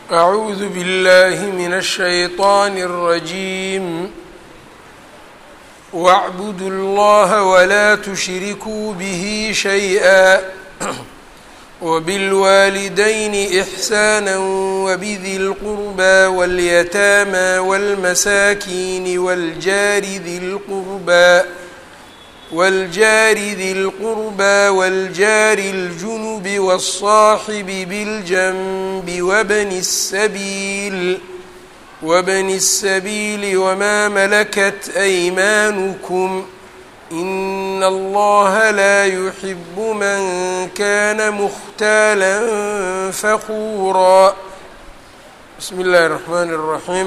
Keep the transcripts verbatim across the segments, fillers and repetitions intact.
أعوذ بالله من الشيطان الرجيم واعبدوا الله ولا تشركوا به شيئا وبالوالدين إحسانا وبذي القربى واليتامى والمساكين والجار ذي القربى والجار ذي القربى والجار الجنب والصاحب بالجنب وابن السبيل وابن السبيل وما ملكت أيمانكم إن الله لا يحب من كان مختالا فخورا. بسم الله الرحمن الرحيم.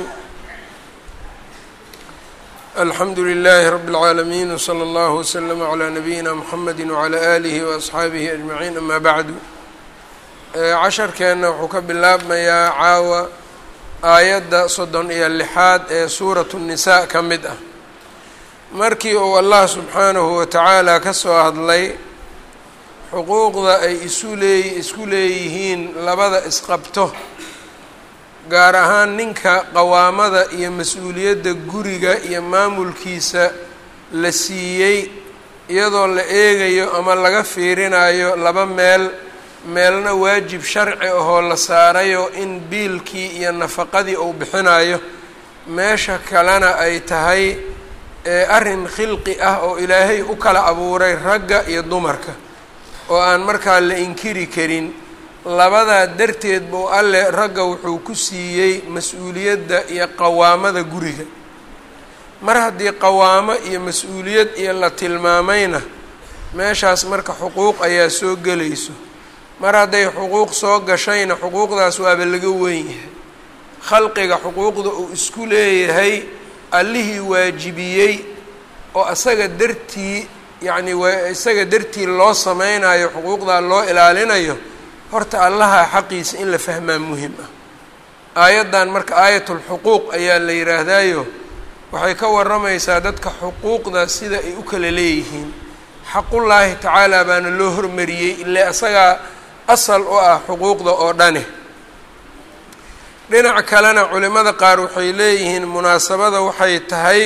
الحمد لله رب العالمين وصلى الله وسلم على نبينا محمد وعلى آله وأصحaabihi أجمعين. أما بعد casharkeena wuxuu ka bilaabmayaa caawa aayadda soddon iyo lixaad ee suuratu النisaa ka mid ah. markii uu allah subxaanahu watacaala ka soo hadlay xuquuqda ay isu leey isku leeyihiin labada isqabto, gaar ahaan ninka qawaamada iyo mas-uuliyadda guriga iyo maamulkiisa la siiyey iyadoo la eegayo ama laga fiirinayo laba meel, meelna waajib sharci ahoo la saarayo in biilkii iyo nafaqadii uu bixinayo, meesha kalena ay tahay ee arrin khilqi ah oo ilaahay u kala abuuray ragga iyo dumarka oo aan markaa la inkiri karin. labadaa darteed buu alle ragga wuxuu ku siiyey mas-uuliyadda iyo qawaamada guriga. mar haddii qawaamo iyo mas-uuliyad iyo la tilmaamayna meeshaas marka xuquuq ayaa soo gelayso. mar hadday xuquuq soo gashayna xuquuqdaas waaba laga weyn yahay. khalqiga xuquuqda uu isku leeyahay allihii waajibiyey oo isaga dartii yacni waa isaga dartii loo sameynayo, xuquuqdaa loo ilaalinayo, horta allaha xaqiisa in la fahmaa muhim ah. aayaddan marka aayatulxuquuq ayaa la yidhaahdaayo waxay ka warramaysaa dadka xuquuqda sida ay u kala leeyihiin. xaqullaahi tacaala baana loo hormariyey ilaa isagaa asal u ah xuquuqda oo dhani. dhinac kalena culimada qaar waxay leeyihiin munaasabada waxay tahay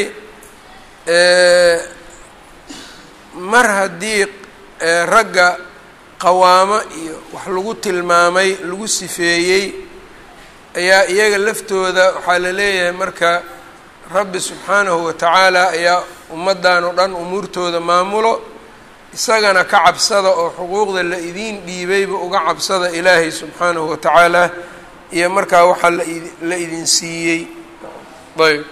mar haddii ragga qawaamo iyo wax lagu tilmaamay lagu sifeeyey ayaa iyaga laftooda waxaa la leeyahay marka rabbi subxaanahu watacaala ayaa ummaddan oo dhan umuurtooda maamulo, isagana ka cabsada oo xuquuqda la idiin dhiibayba uga cabsada ilaahay subxaanahu watacaala iyo markaa waxaa la idin siiyey. ayb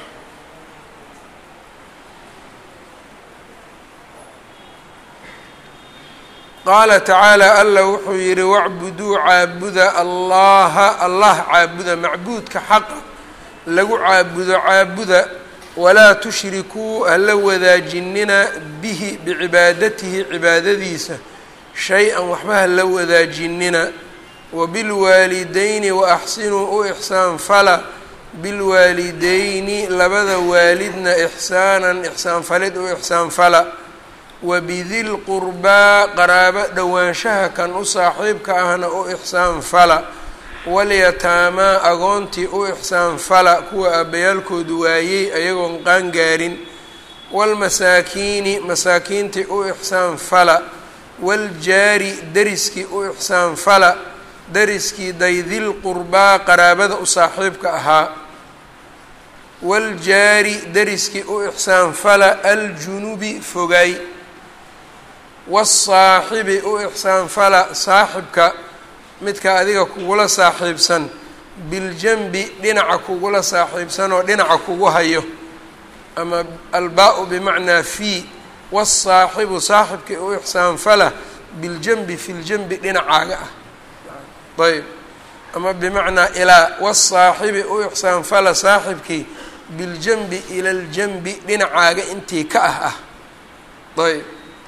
qaala tacaala alla wuxuu yidhi wacbuduu caabuda allaha allah caabuda, macbuudka xaqa lagu caabudo caabuda, walaa tushrikuu hala wadaajinina bihi bicibaadatihi cibaadadiisa shay-an waxba hala wadaajinina. wabilwaalidayni waaxsinuu u ixsaan fala, bilwaalidayni labada waalidna ixsaanan ixsaan falid u ixsaan fala, wabidil qurbaa qaraabo dhowaanshaha kan u saaxiibka ahna u ixsaan fala, walyataamaa agoontii u ixsaan fala kuwa aabbayaalkoodu waayey ayagoon qaangaarin, waalmasaakiini masaakiintii u ixsaan fala, waljaari deriskii u ixsaan fala, deriskii daydil qurbaa qaraabada u saaxiibka ahaa, waljaari deriskii u ixsaan fala, aljunubi fogay, wasaaxibi u ixsaan fala saaxibka midka adiga kugula saaxiibsan, biljanbi dhinaca kugula saaxiibsan oo dhinaca kugu hayo, ama albaa-u bimacnaa fii, wasaaxibu saaxibkii u ixsaan fala biljanbi fi ljanbi dhinacaaga ah. ayb ama bimacnaa ilaa, wasaaxibi u ixsaan fala saaxibkii biljanbi ila ljanbi dhinacaaga intii ka ah ah. ayb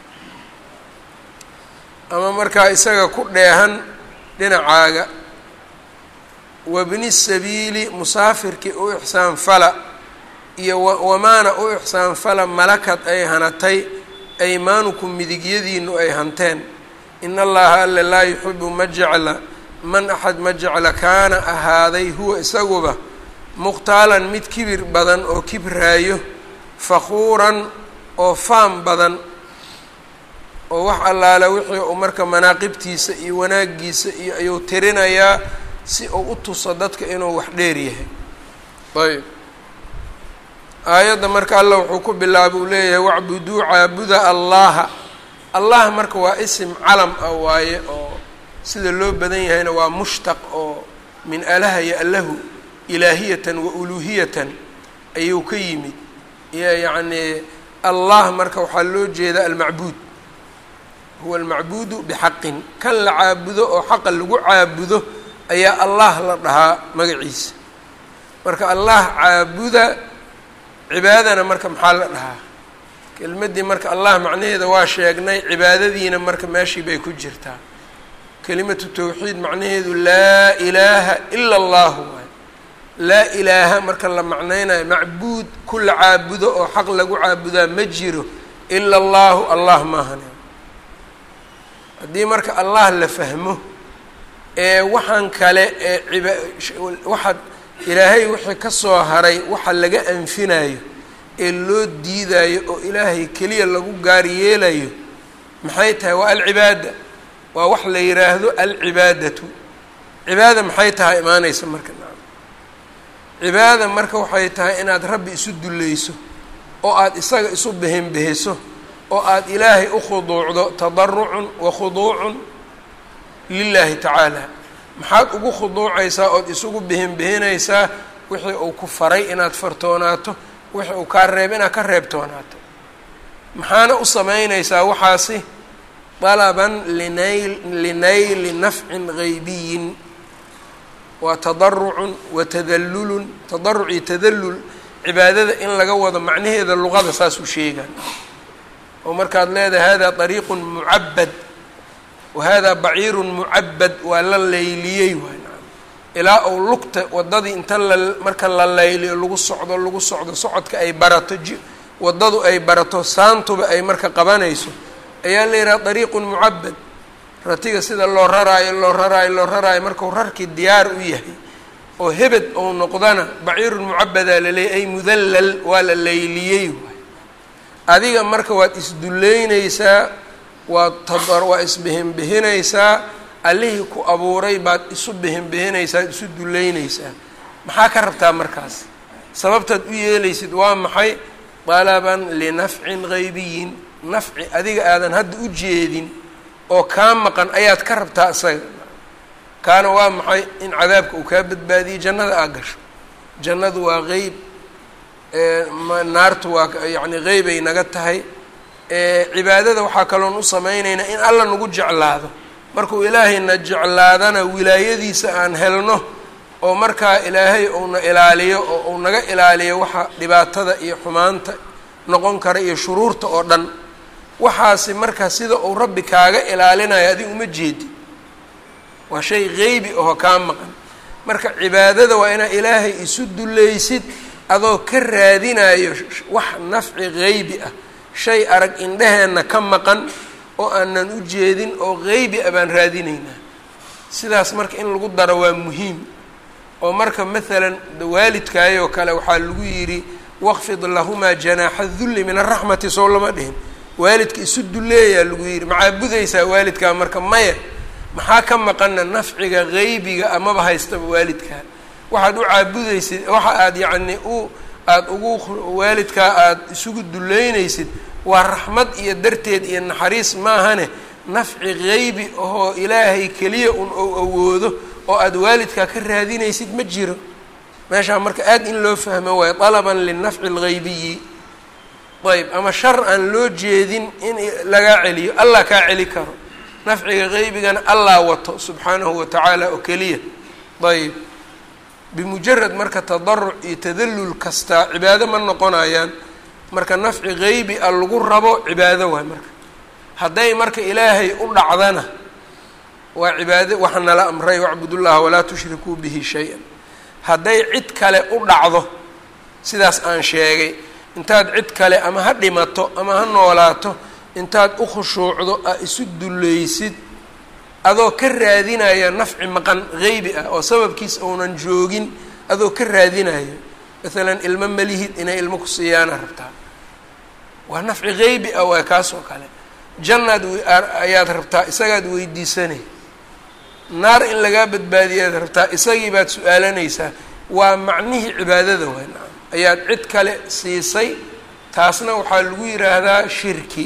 ama markaa isaga ku dheehan dhinacaaga. wabni sabiili musaafirkii u ixsaan fala iyo wamaana u ixsaan fala malakad ay hanatay aymaanukum midigyadiinu ay hanteen. in allaha alla laa yuxibu ma jecla man axad ma jecla kaana ahaaday huwa isaguba muqtaalan mid kibir badan oo kibraayo fakhuuran oo faam badan oo wax allaale wixii uu marka manaaqibtiisa iyo wanaagiisa iyo ayuu tirinayaa si uu u tuso dadka inuu wax dheer yahay. ayb aayadda marka alla wuxuu ku bilaabay uu leeyahay wacbuduu caabuda allaha. allah marka waa isim calam ah waaye oo sida loo badan yahayna waa mushtaq oo min alaha ya'lahu ilaahiyatan wa uluuhiyatan ayuu ka yimid. iyo yacnii allah marka waxaa loo jeedaa almacbuud, huwa almacbuudu bixaqin, kan la caabudo oo xaqa lagu caabudo ayaa allah la dhahaa magaciisa. marka allah caabuda cibaadana marka maxaa la dhahaa? kelmaddii marka allah macnaheeda waa sheegnay, cibaadadiina marka meeshii bay ku jirtaa. kelimatu tawxiid macnaheedu laa ilaaha ila allahu waay. laa ilaaha marka la macnaynayo macbuud ku la caabudo oo xaq lagu caabudaa ma jiro ila allahu, allah maahan. haddii marka allah la fahmo ee waxaan kale ee iba waxaad ilaahay wixii ka soo haray waxa laga anfinayo ee loo diidayo oo ilaahay keliya lagu gaar yeelayo maxay tahay? waa alcibaada, waa wax la yiraahdo alcibaadatu. cibaada maxay tahay imaanaysa marka? cibaada marka waxay tahay inaad rabbi isu dulleyso oo aad isaga isu behenbeheso oo aad ilaahay u khuduucdo tadarucun wa khuduucun lilaahi tacaala. maxaad ugu khuduucaysaa ood isugu behenbehenaysaa? wixii uu ku faray inaad fartoonaato, wixii uu kaa reeb inaad ka reebtoonaato. maxaana u samaynaysaa waxaasi? dalaban linayl linayli nafcin gaybiyin. waa tadarucun wa tadallulun. tadaruc iyo tadallul cibaadada in laga wado macnaheeda luqada saasuu sheegaan. oo markaad leedahay hada طariiqun mucabad wa hada baciirun mucabad, waa la layliyey waay ilaa ou lugta waddadii inta la marka la layliyo lagu socdo lagu socdo socodka ay barato waddadu ay barato saantuba ay marka qabanayso ayaa la yidhaha dariiqun mucabad. ratiga sida loo raraayo loo raraayo loo raraayo markuu rarkii diyaar u yahay oo hebed ou noqdana baciirun mucabadaa laleeyay ay mudallal, waa la layliyey waay. adiga marka waad isduleynaysaa, waad tada waa isbehenbehinaysaa, allihii ku abuuray baad isu behenbehinaysaa, isu duleynaysaa. maxaa ka rabtaa markaas? sababtaad u yeelaysid waa maxay? dalaban linafcin gaybiyin. nafci adiga aadan hadda u jeedin oo kaa maqan ayaad ka rabtaa isaga. kaana waa maxay? in cadaabka uu kaa badbaadiyey, jannada aad gasho. jannadu waa qeyb, naartu waa yacni qeybay naga tahay. cibaadada waxaa kaloon u samaynaynaa in alla nagu jeclaado. markuu ilaahayna jeclaadana wilaayadiisa aan helno oo markaa ilaahay uuna ilaaliyo oo uu naga ilaaliyo waxa dhibaatada iyo xumaanta noqon kara iyo shuruurta oo dhan. waxaasi marka sida uu rabbi kaaga ilaalinayo adiga uma jeedi, waa shay qeybi oo kaa maqan. marka cibaadada waa inaad ilaahay isu dulleysid adoo ka raadinayo wax nafci qeybi ah, shay arag indheheenna ka maqan oo aanan u jeedin oo qeybi ah baan raadinaynaa. sidaas marka in lagu daro waa muhiim. oo marka maalan waalidkaayoo kale waxaa lagu yidhi waqfid lahumaa janaaxa dulli min araxmati, sow lama dhihin. waalidka isu dulleeyaa lagu yidhi. macaabudaysaa waalidkaa marka maya. maxaa ka maqana? nafciga qeybiga amaba haystaba waalidkaa. waxaad u caabudaysid, waxa aad yacni u aada ugu waalidkaa aada isugu duleynaysid waa raxmad iyo darteed iyo naxariis maahane nafci qeybi ahoo ilaahay keliya un ou awoodo oo aada waalidkaa ka raadinaysid ma jiro. meeshaa marka aad in loo fahmo waayo dalaban linafci algaybiyi. ayb ama shar aan loo jeedin in lagaa celiyo, allah kaa celi karo. nafciga qeybigana allah wato subxaanahu watacaala oo keliya. ayb bimujarad marka tadaruc iyo tadallul kastaa cibaado ma noqonayaan. marka nafci qeybi a lagu rabo cibaado waay. marka hadday marka ilaahay u dhacdana waa cibaado, waxa nala amray wacbudullaha walaa tushrikuu bihi shay-an. hadday cid kale u dhacdo sidaas aan sheegay, intaad cid kale ama ha dhimato ama ha noolaato intaad u khushuucdo a isu dulleysid adoo ka raadinaya nafci maqan geybi ah oo sababkiis uunan joogin adoo ka raadinayo maalan ilmo malihid inay ilmo ku siiyaana rabtaa waa nafci geybi ah waa kaas oo kale jannaad ayaad rabtaa isagaad weydiisanay naar in lagaa badbaadiyaad rabtaa isagii baad su-aalanaysaa waa macnihii cibaadada weyn ayaad cid kale siisay taasna waxaa lagu yiraahdaa shirki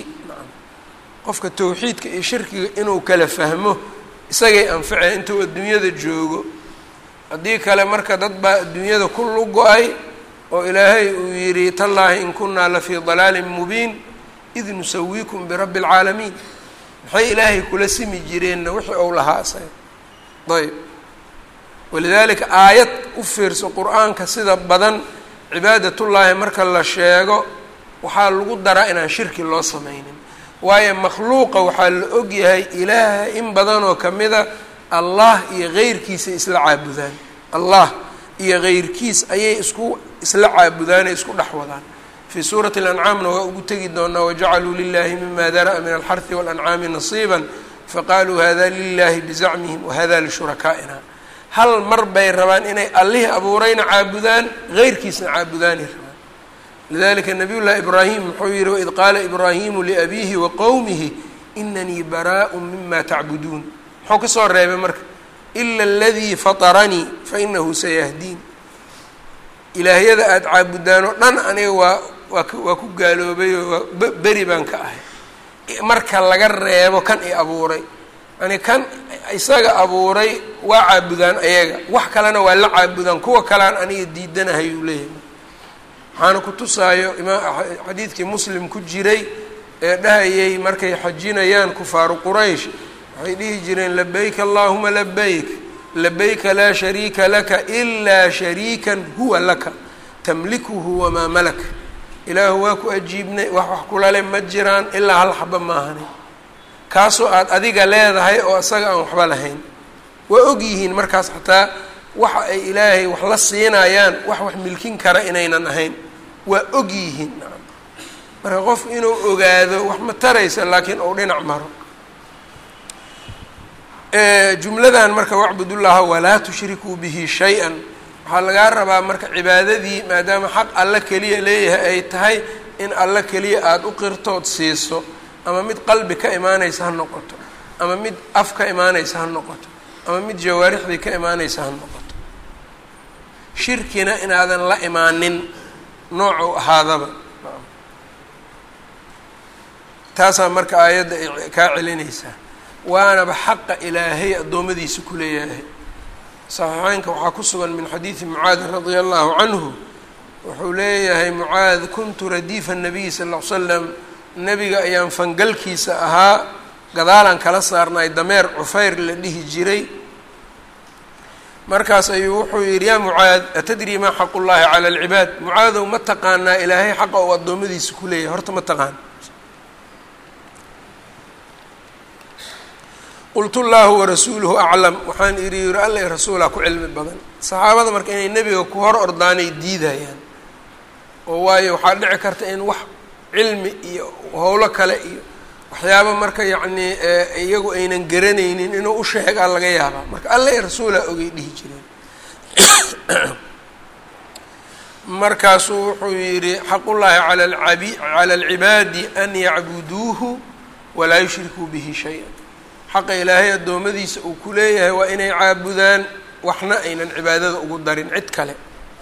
qofka tawxiidka iyo shirkiga inuu kala fahmo isagay anfacay intuu adduunyada joogo haddii kale marka dad baa adduunyada ku lugo-ay oo ilaahay uu yidhi tallaahi in kunaa la fii dalaalin mubiin id nusawiikum birabbi alcaalamiin maxay ilaahay kula simi jireenna wixii ou lahaa isaga ayb walidaalika aayad u fiirso qur-aanka sida badan cibaadatullaahi marka la sheego waxaa lagu daraa inaan shirki loo sameynin waayo makhluuqa waxaa la ogyahay ilaaha in badanoo kamida allah iyo heyrkiisa isla caabudaan allah iyo heyrkiis ayay isku isla caabudaan ay isku dhex wadaan fii suurati اlancaamna waa ugu tegi doonaa wajacaluu lilahi mima dara'a min alxarhi walancaami nasiiba faqaaluu hada lilahi bizacmihim wahada lishurakaaina hal mar bay rabaan inay allihii abuurayna caabudaan heyrkiisna caabudaanay rabaan lidalika nabiy llahi ibraahim wuxuu yihi waid qaala ibraahimu liabiihi wa qowmihi inanii baraaء mima tacbuduun muxuu ka soo reebay marka ila aladii fataranii fainahu sayahdiin ilaahyada aada caabudaan oo dhan aniga waa waa waa ku gaaloobay oo waa beri baan ka ahay marka laga reebo kan i abuuray yani kan isaga abuuray waa caabudaan ayaga wax kalena waa la caabudaan kuwa kalean aniga diidanahay uu leeyahay waxaana ku tusaayo ima xadiidkii muslim ku jiray ee dhahayay markay xajinayaan kufaaru quraysh waxay dhihi jireen labayk allahuma labayk labayka laa shariika laka ilaa shariikan huwa laka tamlikuhu wamaa malaka ilaahu waa ku ajiibnay wax wax kulale ma jiraan ilaa hal xaba maahani kaasoo aad adiga leedahay oo isaga aan waxba lahayn waa og yihiin markaas xataa waxa ay ilaahay wax la siinayaan wax wax milkin kara inaynan ahayn waa og yihiin marka qof inuu ogaado wax ma taraysa laakiin uu dhinac maro jumladan marka wacbudullaha walaa tushrikuu bihi shay-an waxaa lagaa rabaa marka cibaadadii maadaama xaq alla keliya leeyahay ay tahay in alla keliya aada u qirtood siiso ama mid qalbi ka imaanaysa ha noqoto ama mid af ka imaanaysa ha noqoto ama mid jawaarixdii ka imaanaysa ha noqoto shirkina inaadan la imaanin noocu ahaadaba taasaa marka aayadda ay kaa celinaysaa waanaba xaqa ilaahay addoommadiisa ku leeyahay saxiixeynka waxaa ku sugan min xadiidi mucaad radia allahu canhu wuxuu leeyahay mucaad kuntu radiifa nabiy sal ll ly slam nebiga ayaan fangalkiisa ahaa gadaalaan kala saarnay dameer cufayr la dhihi jiray markaas ayuu wuxuu yidhi yaa mucaad atadrii maa xaqu llahi cala alcibaad mucaadow ma taqaanaa ilaahay xaqa uu addoommadiisa ku leeyahay horta ma taqaan qultu llaahu warasuuluhu aclam waxaan idhi yiri alla i rasuulaa ku cilmi badan saxaabada marka inay nebiga ku hor ordaanay diidayaan oo waayo waxaa dhici karta in wax cilmi iyo howlo kale iyo waxyaaba marka yacnii iyagu aynan garanaynin inuu u sheegaa laga yaabaa marka alla i rasuulaa ogay dhihi jireen markaasuu wuxuu yidhi xaqullaahi cala alcabi cala alcibaadi an yacbuduuhu walaa yushrikuu bihi shay-a xaqa ilaahay addoommadiisa uu ku leeyahay waa inay caabudaan waxna aynan cibaadada ugu darin cid kale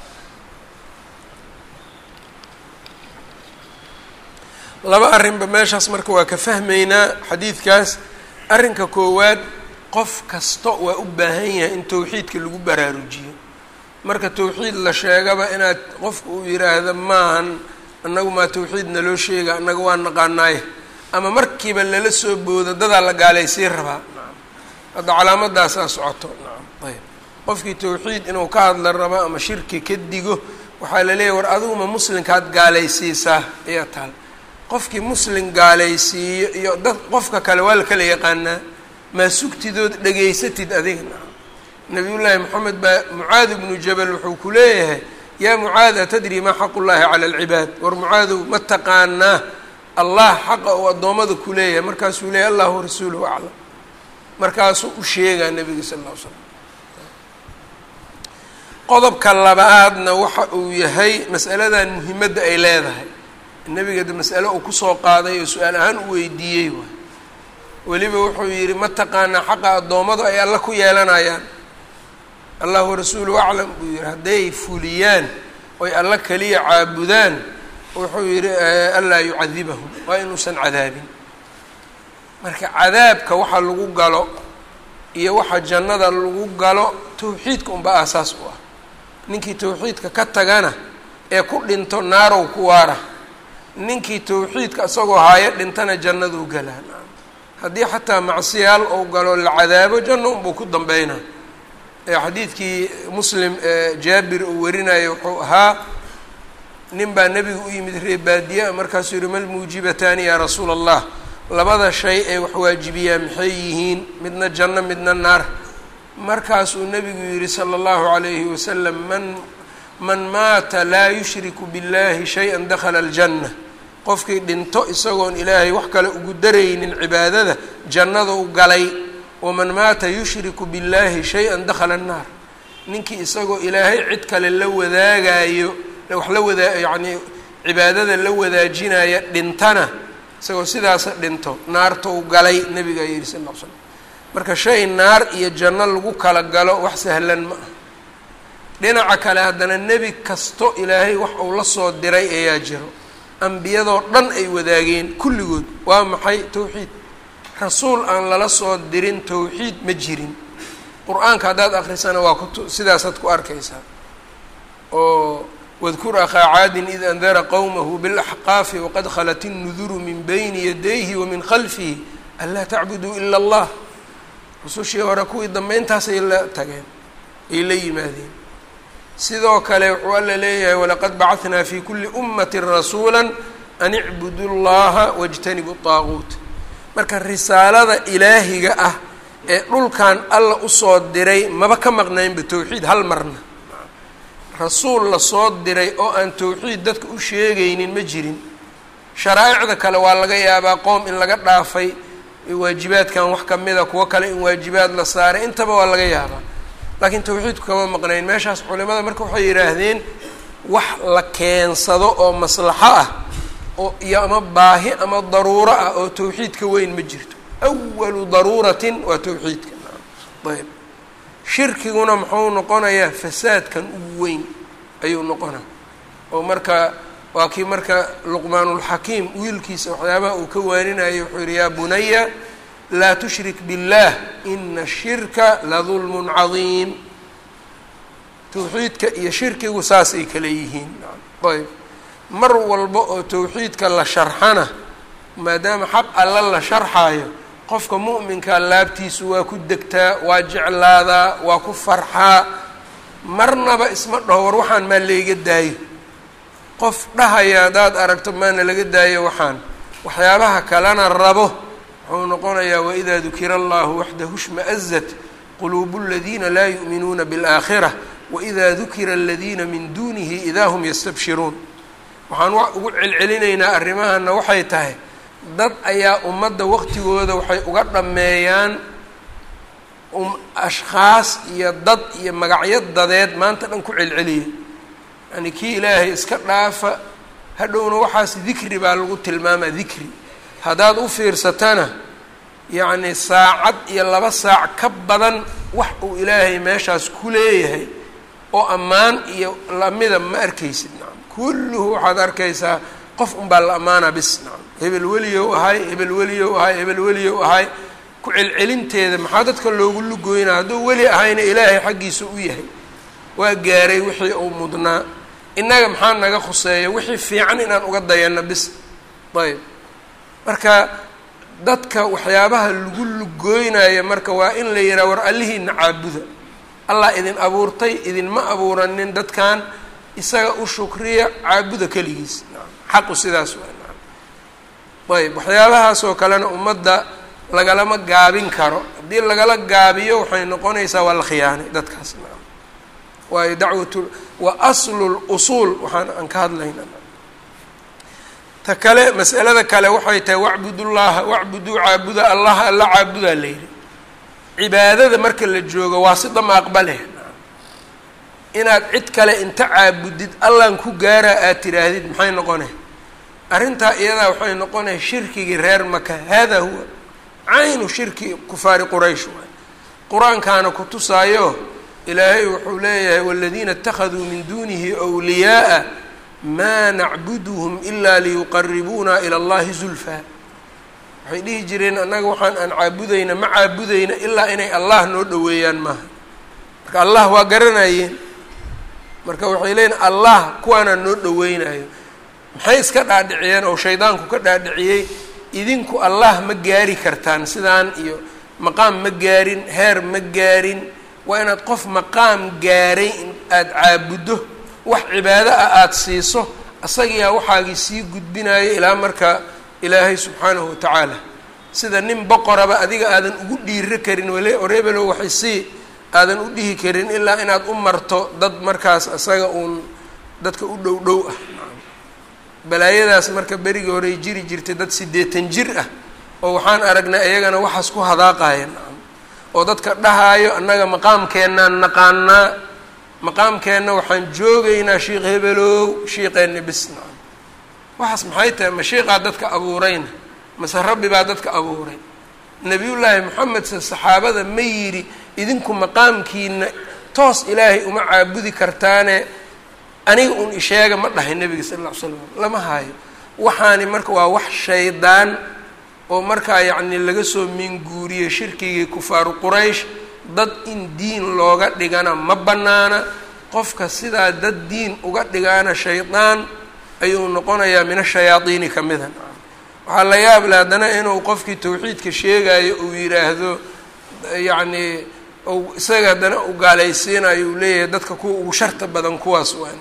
laba arrinba meeshaas marka waa ka fahmaynaa xadiidkaas arrinka koowaad qof kasta waa u baahan yahay in tawxiidka lagu baraarujiyo marka tawxiid la sheegaba inaad qofka uu yidhaahdo maahan annagu maa tawxiid naloo sheega annaga waa naqaanaaye ama markiiba lala soo boodo dadaa la gaalaysii rabaa hadda calaamadaasaa socoto ayb qofkii tawxiid inuu ka hadla rabo ama shirki ka digo waxaa la leeyahy war adiguma muslimkaad gaalaysiisaa ayaa taal qofkii muslim gaalaysiiyo iyo dad qofka kale waa la kala yaqaanaa maa sugtidood dhegaysatid adiga nabiyullaahi moxamed baa mucaad ibnu jabal wuxuu ku leeyahay yaa mucaad atadri maa xaqu llaahi cala alcibaad war mucaadow ma taqaanaa allah xaqa uu addoommada ku leeyahay markaasuu leeyahy allahu rasuuluhu aclam markaasuu u sheegaa nebiga sal alla ly slam. qodobka labaadna waxa uu yahay mas'aladan muhimadda ay leedahay. nebiga de mas'alo uu kusoo qaaday oo su-aal ahaan u weydiiyey waay. weliba wuxuu yidhi ma taqaanaa xaqa addoommadu ay alla ku yeelanayaan. allah warasuuluhu aclam buu yihi hadday fuliyaan oy alla keliya caabudaan wuxuu yidhi anlaa yucadibahum waa inuusan cadaabin. marka cadaabka waxa lagu galo iyo waxa jannada lagu galo tawxiidka unba aasaas u ah. ninkii tawxiidka ka tagana ee ku dhinto naarow ku waara, ninkii tawxiidka isagoo haayo dhintana jannaduu galaa. haddii xataa macsiyaal ou galo la cadaabo janno unbuu ku dambeynaa. xadiidkii muslim jaabir uu warinayo wuxuu ahaa nin baa nebiga u yimid ree baadiya markaasuu yihi mal muujibataani yaa rasuula allah, labada shay ee wax waajibiyaa maxay yihiin, midna janno midna naar. markaasuu nebigu yihi sala allahu calayhi wasalam man man maata laa yushriku billahi shay-an dakhala aljanna, qofkii dhinto isagoon ilaahay wax kale ugu daraynin cibaadada jannada u galay. waman maata yushriku billahi shay-an dakhala annaar, ninkii isagoo ilaahay cid kale la wadaagayo wax la wadaa yacnii cibaadada la wadaajinaya dhintana isagoo sidaasa dhinto naartou galay. nebigaa yihi sal lla ly slam. marka shay naar iyo janno lagu kala galo wax sahlan ma ah. dhinaca kale haddana nebi kasto ilaahay wax uu la soo diray ayaa jiro, ambiyadoo dhan ay wadaageen kulligood. waa maxay? tawxiid. rasuul aan lala soo dirin tawxiid ma jirin. qur-aanka haddaad akrisana waa ku sidaasaad ku arkaysaa. oo wadkur akhaa caadin id andara qowmahu bilaxqaafi waqad khalat innuduru min bayni yadayhi wa min khalfihi anlaa tacbuduu ila allah. rusushii hore kuwii dambeyntaasay la tageen, ay la yimaadeen. sidoo kale wuxuu alla leeyahay walaqad bacahnaa fi kuli ummati rasuula an icbudu llaha wاjtanibu طaaguut. marka risaalada ilaahiga ah ee dhulkan alla usoo diray maba ka maqnaynba tawxiid hal marna. rasuul lasoo diray oo aan tawxiid dadka u sheegaynin ma jirin. sharaa'icda kale waa laga yaabaa qoom in laga dhaafay waajibaadkan wax kamida, kuwo kale in waajibaad la saaray, intaba waa laga yaabaa. laakiin tawxiidku kama maqnayn. meeshaas culimada marka waxay yidhaahdeen wax la keensado oo maslaxo ah oo iyo ama baahi ama daruuro ah oo tawxiidka weyn ma jirto. awalu daruuratin waa tawxiidka. ayb shirkiguna muxuu noqonayaa fasaadkan ugu weyn ayuu noqonaa. oo marka waa kii marka luqmaanulxakiim wiilkiisa waxyaabaha uu ka waaninayo wuxuu yihi yaa bunaya laa tushrik biاllah ina ashirka ladulmun cadiim. tawxiidka iyo shirkigu saasay kale yihiin. ayb mar walba oo tawxiidka la sharxana maadaama xaq alla la sharxaayo qofka mu'minkaa laabtiisu waa ku degtaa, waa jeclaadaa, waa ku farxaa. marnaba isma dhaho war waxaan maa layga daayo. qof dhahaya haddaad aragto maana laga daayo waxaan waxyaabaha kalena rabo wuxuu noqonayaa waidaa dukira allahu waxdahu shma'azat quluubu aladiina laa yu'minuuna biاlaakhira waidaa dukira aladiina min duunihi idaa hum yastabshiruun. waxaan ugu celcelinaynaa arrimahana waxay tahay dad ayaa ummadda waqtigooda waxay uga dhammeeyaan um ashkhaas iyo dad iyo magacyo dadeed maanta dhan ku celceliya. yani kii ilaahay iska dhaafa hadhowna waxaas dikri baa lagu tilmaamaa dikri. haddaad u fiirsatana yacni saacad iyo laba saac ka badan wax uu ilaahay meeshaas ku leeyahay oo ammaan iyo lamida ma arkaysid. nacam kulluhu waxaad arkaysaa qof unbaa la ammaanaa bis. nacam hebel weliyow ahay hebel weliyow ahay hebel weliyow ahay ku celcelinteeda maxaa dadka loogu lugoynaa? hadduu weli ahayna ilaahay xaggiisa u yahay waa gaaray wixii uu mudnaa. innaga maxaa naga khuseeya wixii fiican inaan uga dayano bis. ayb marka dadka waxyaabaha lagu lugooynaya marka waa in la yidhaha war allihiina caabuda. allah idin abuurtay idinma abuuranin dadkan isaga u shukriya caabuda keligiis. xaqu sidaas waa. ayb waxyaabahaas oo kalena ummadda lagalama gaabin karo. haddii lagala gaabiyo waxay noqonaysaa waa la khiyaanay dadkaas. waayo dacwatu wa aslu lusuul waxaan aan ka hadlayna. ta kale mas'alada kale waxay tahay wacbudullaha wacbuduu caabuda allaha alla caabudaa la yidhi. cibaadada marka la joogo waa sida ma aqbale inaad cid kale inta caabudid allaan ku gaaraa aad tiraahdid maxay noqonay arrintaa iyadaa waxay noqonay shirkigii reer maka hada huwa caynu shirki kufaari quraysh waay qur-aankaana ku tusaayo ilaahay wuxuu leeyahay waladiina اtakhaduu min dunihi wliyaaa maa nacbuduhum ilaa liyuqaribuuna ila allahi zulfaa waxay dhihi jireen annaga waxaan aan caabudayna ma caabudayna ilaa inay allah noo dhoweeyaan maaha marka allah waa garanayeen marka waxay leeyiin allah kuwaanaa noo dhoweynayo maxay iska dhaadhiciyeen oo shaydaanku ka dhaadhiciyey idinku allah ma gaari kartaan sidaan iyo maqaam ma gaarin heer ma gaarin waa inaad qof maqaam gaaray in aada caabuddo wax cibaado ah aada siiso asagiyaa waxaagii sii gudbinayo ilaa marka ilaahay subxaanahu watacaala sida nin boqoraba adiga aadan ugu dhiiro karin wale orebelow waxay sii aadan u dhihi karin ilaa inaad u marto dad markaas asaga uun dadka u dhow dhow ah balaayadaas marka berigii horey jiri jirtay dad siddeetan jir ah oo waxaan aragnay iyagana waxaas ku hadaaqayan oo dadka dhahaayo annaga maqaamkeennaan naqaanaa maqaamkeenna waxaan joogaynaa sheikh hebelow shiiqeenni bisna waxaas maxay tahay ma shiiqaa dadka abuurayna mase rabbi baa dadka abuuray nebiyullaahi moxamed se saxaabada ma yidhi idinku maqaamkiina toos ilaahay uma caabudi kartaane aniga un isheega ma dhahay nebiga sala alla ly slam lama haayo waxaani marka waa wax shaydaan oo markaa yacni laga soo minguuriyey shirkigii kufaaru quraysh dad in diin looga dhigana ma bannaana qofka sidaa dad diin uga dhigaana shaydaan ayuu noqonayaa min ashayaadiini ka mida waxaa la yaab le haddana inuu qofkii tawxiidka sheegayo uu yidhaahdo yacni ou isaga haddana u gaalaysiinayo uu leeyahay dadka kuwa ugu sharta badan kuwaas waa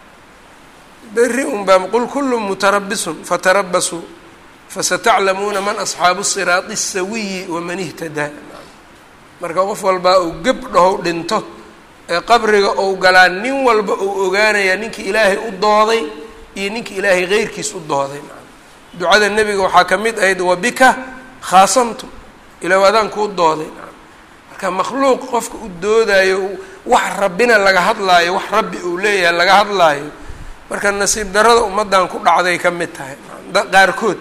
berri unbaa qul kullu mutarabisun fatarabasuu fasataclamuuna man asxaabu siraadi الsawiyi waman ihtadaa marka qof walbaa uu geb dhahow dhinto ee qabriga ou galaa nin walba uu ogaanayaa ninkii ilaahay u dooday iyo ninkii ilaahay keyrkiis u dooday ducada nebiga waxaa ka mid ahayd wabika khaasamtu ilaw adaan kuu dooday marka makhluuq qofka u doodayo wax rabbina laga hadlaayo wax rabbi uu leeyahay laga hadlaayo marka nasiib darada ummaddan ku dhacday ka mid tahay qaarkood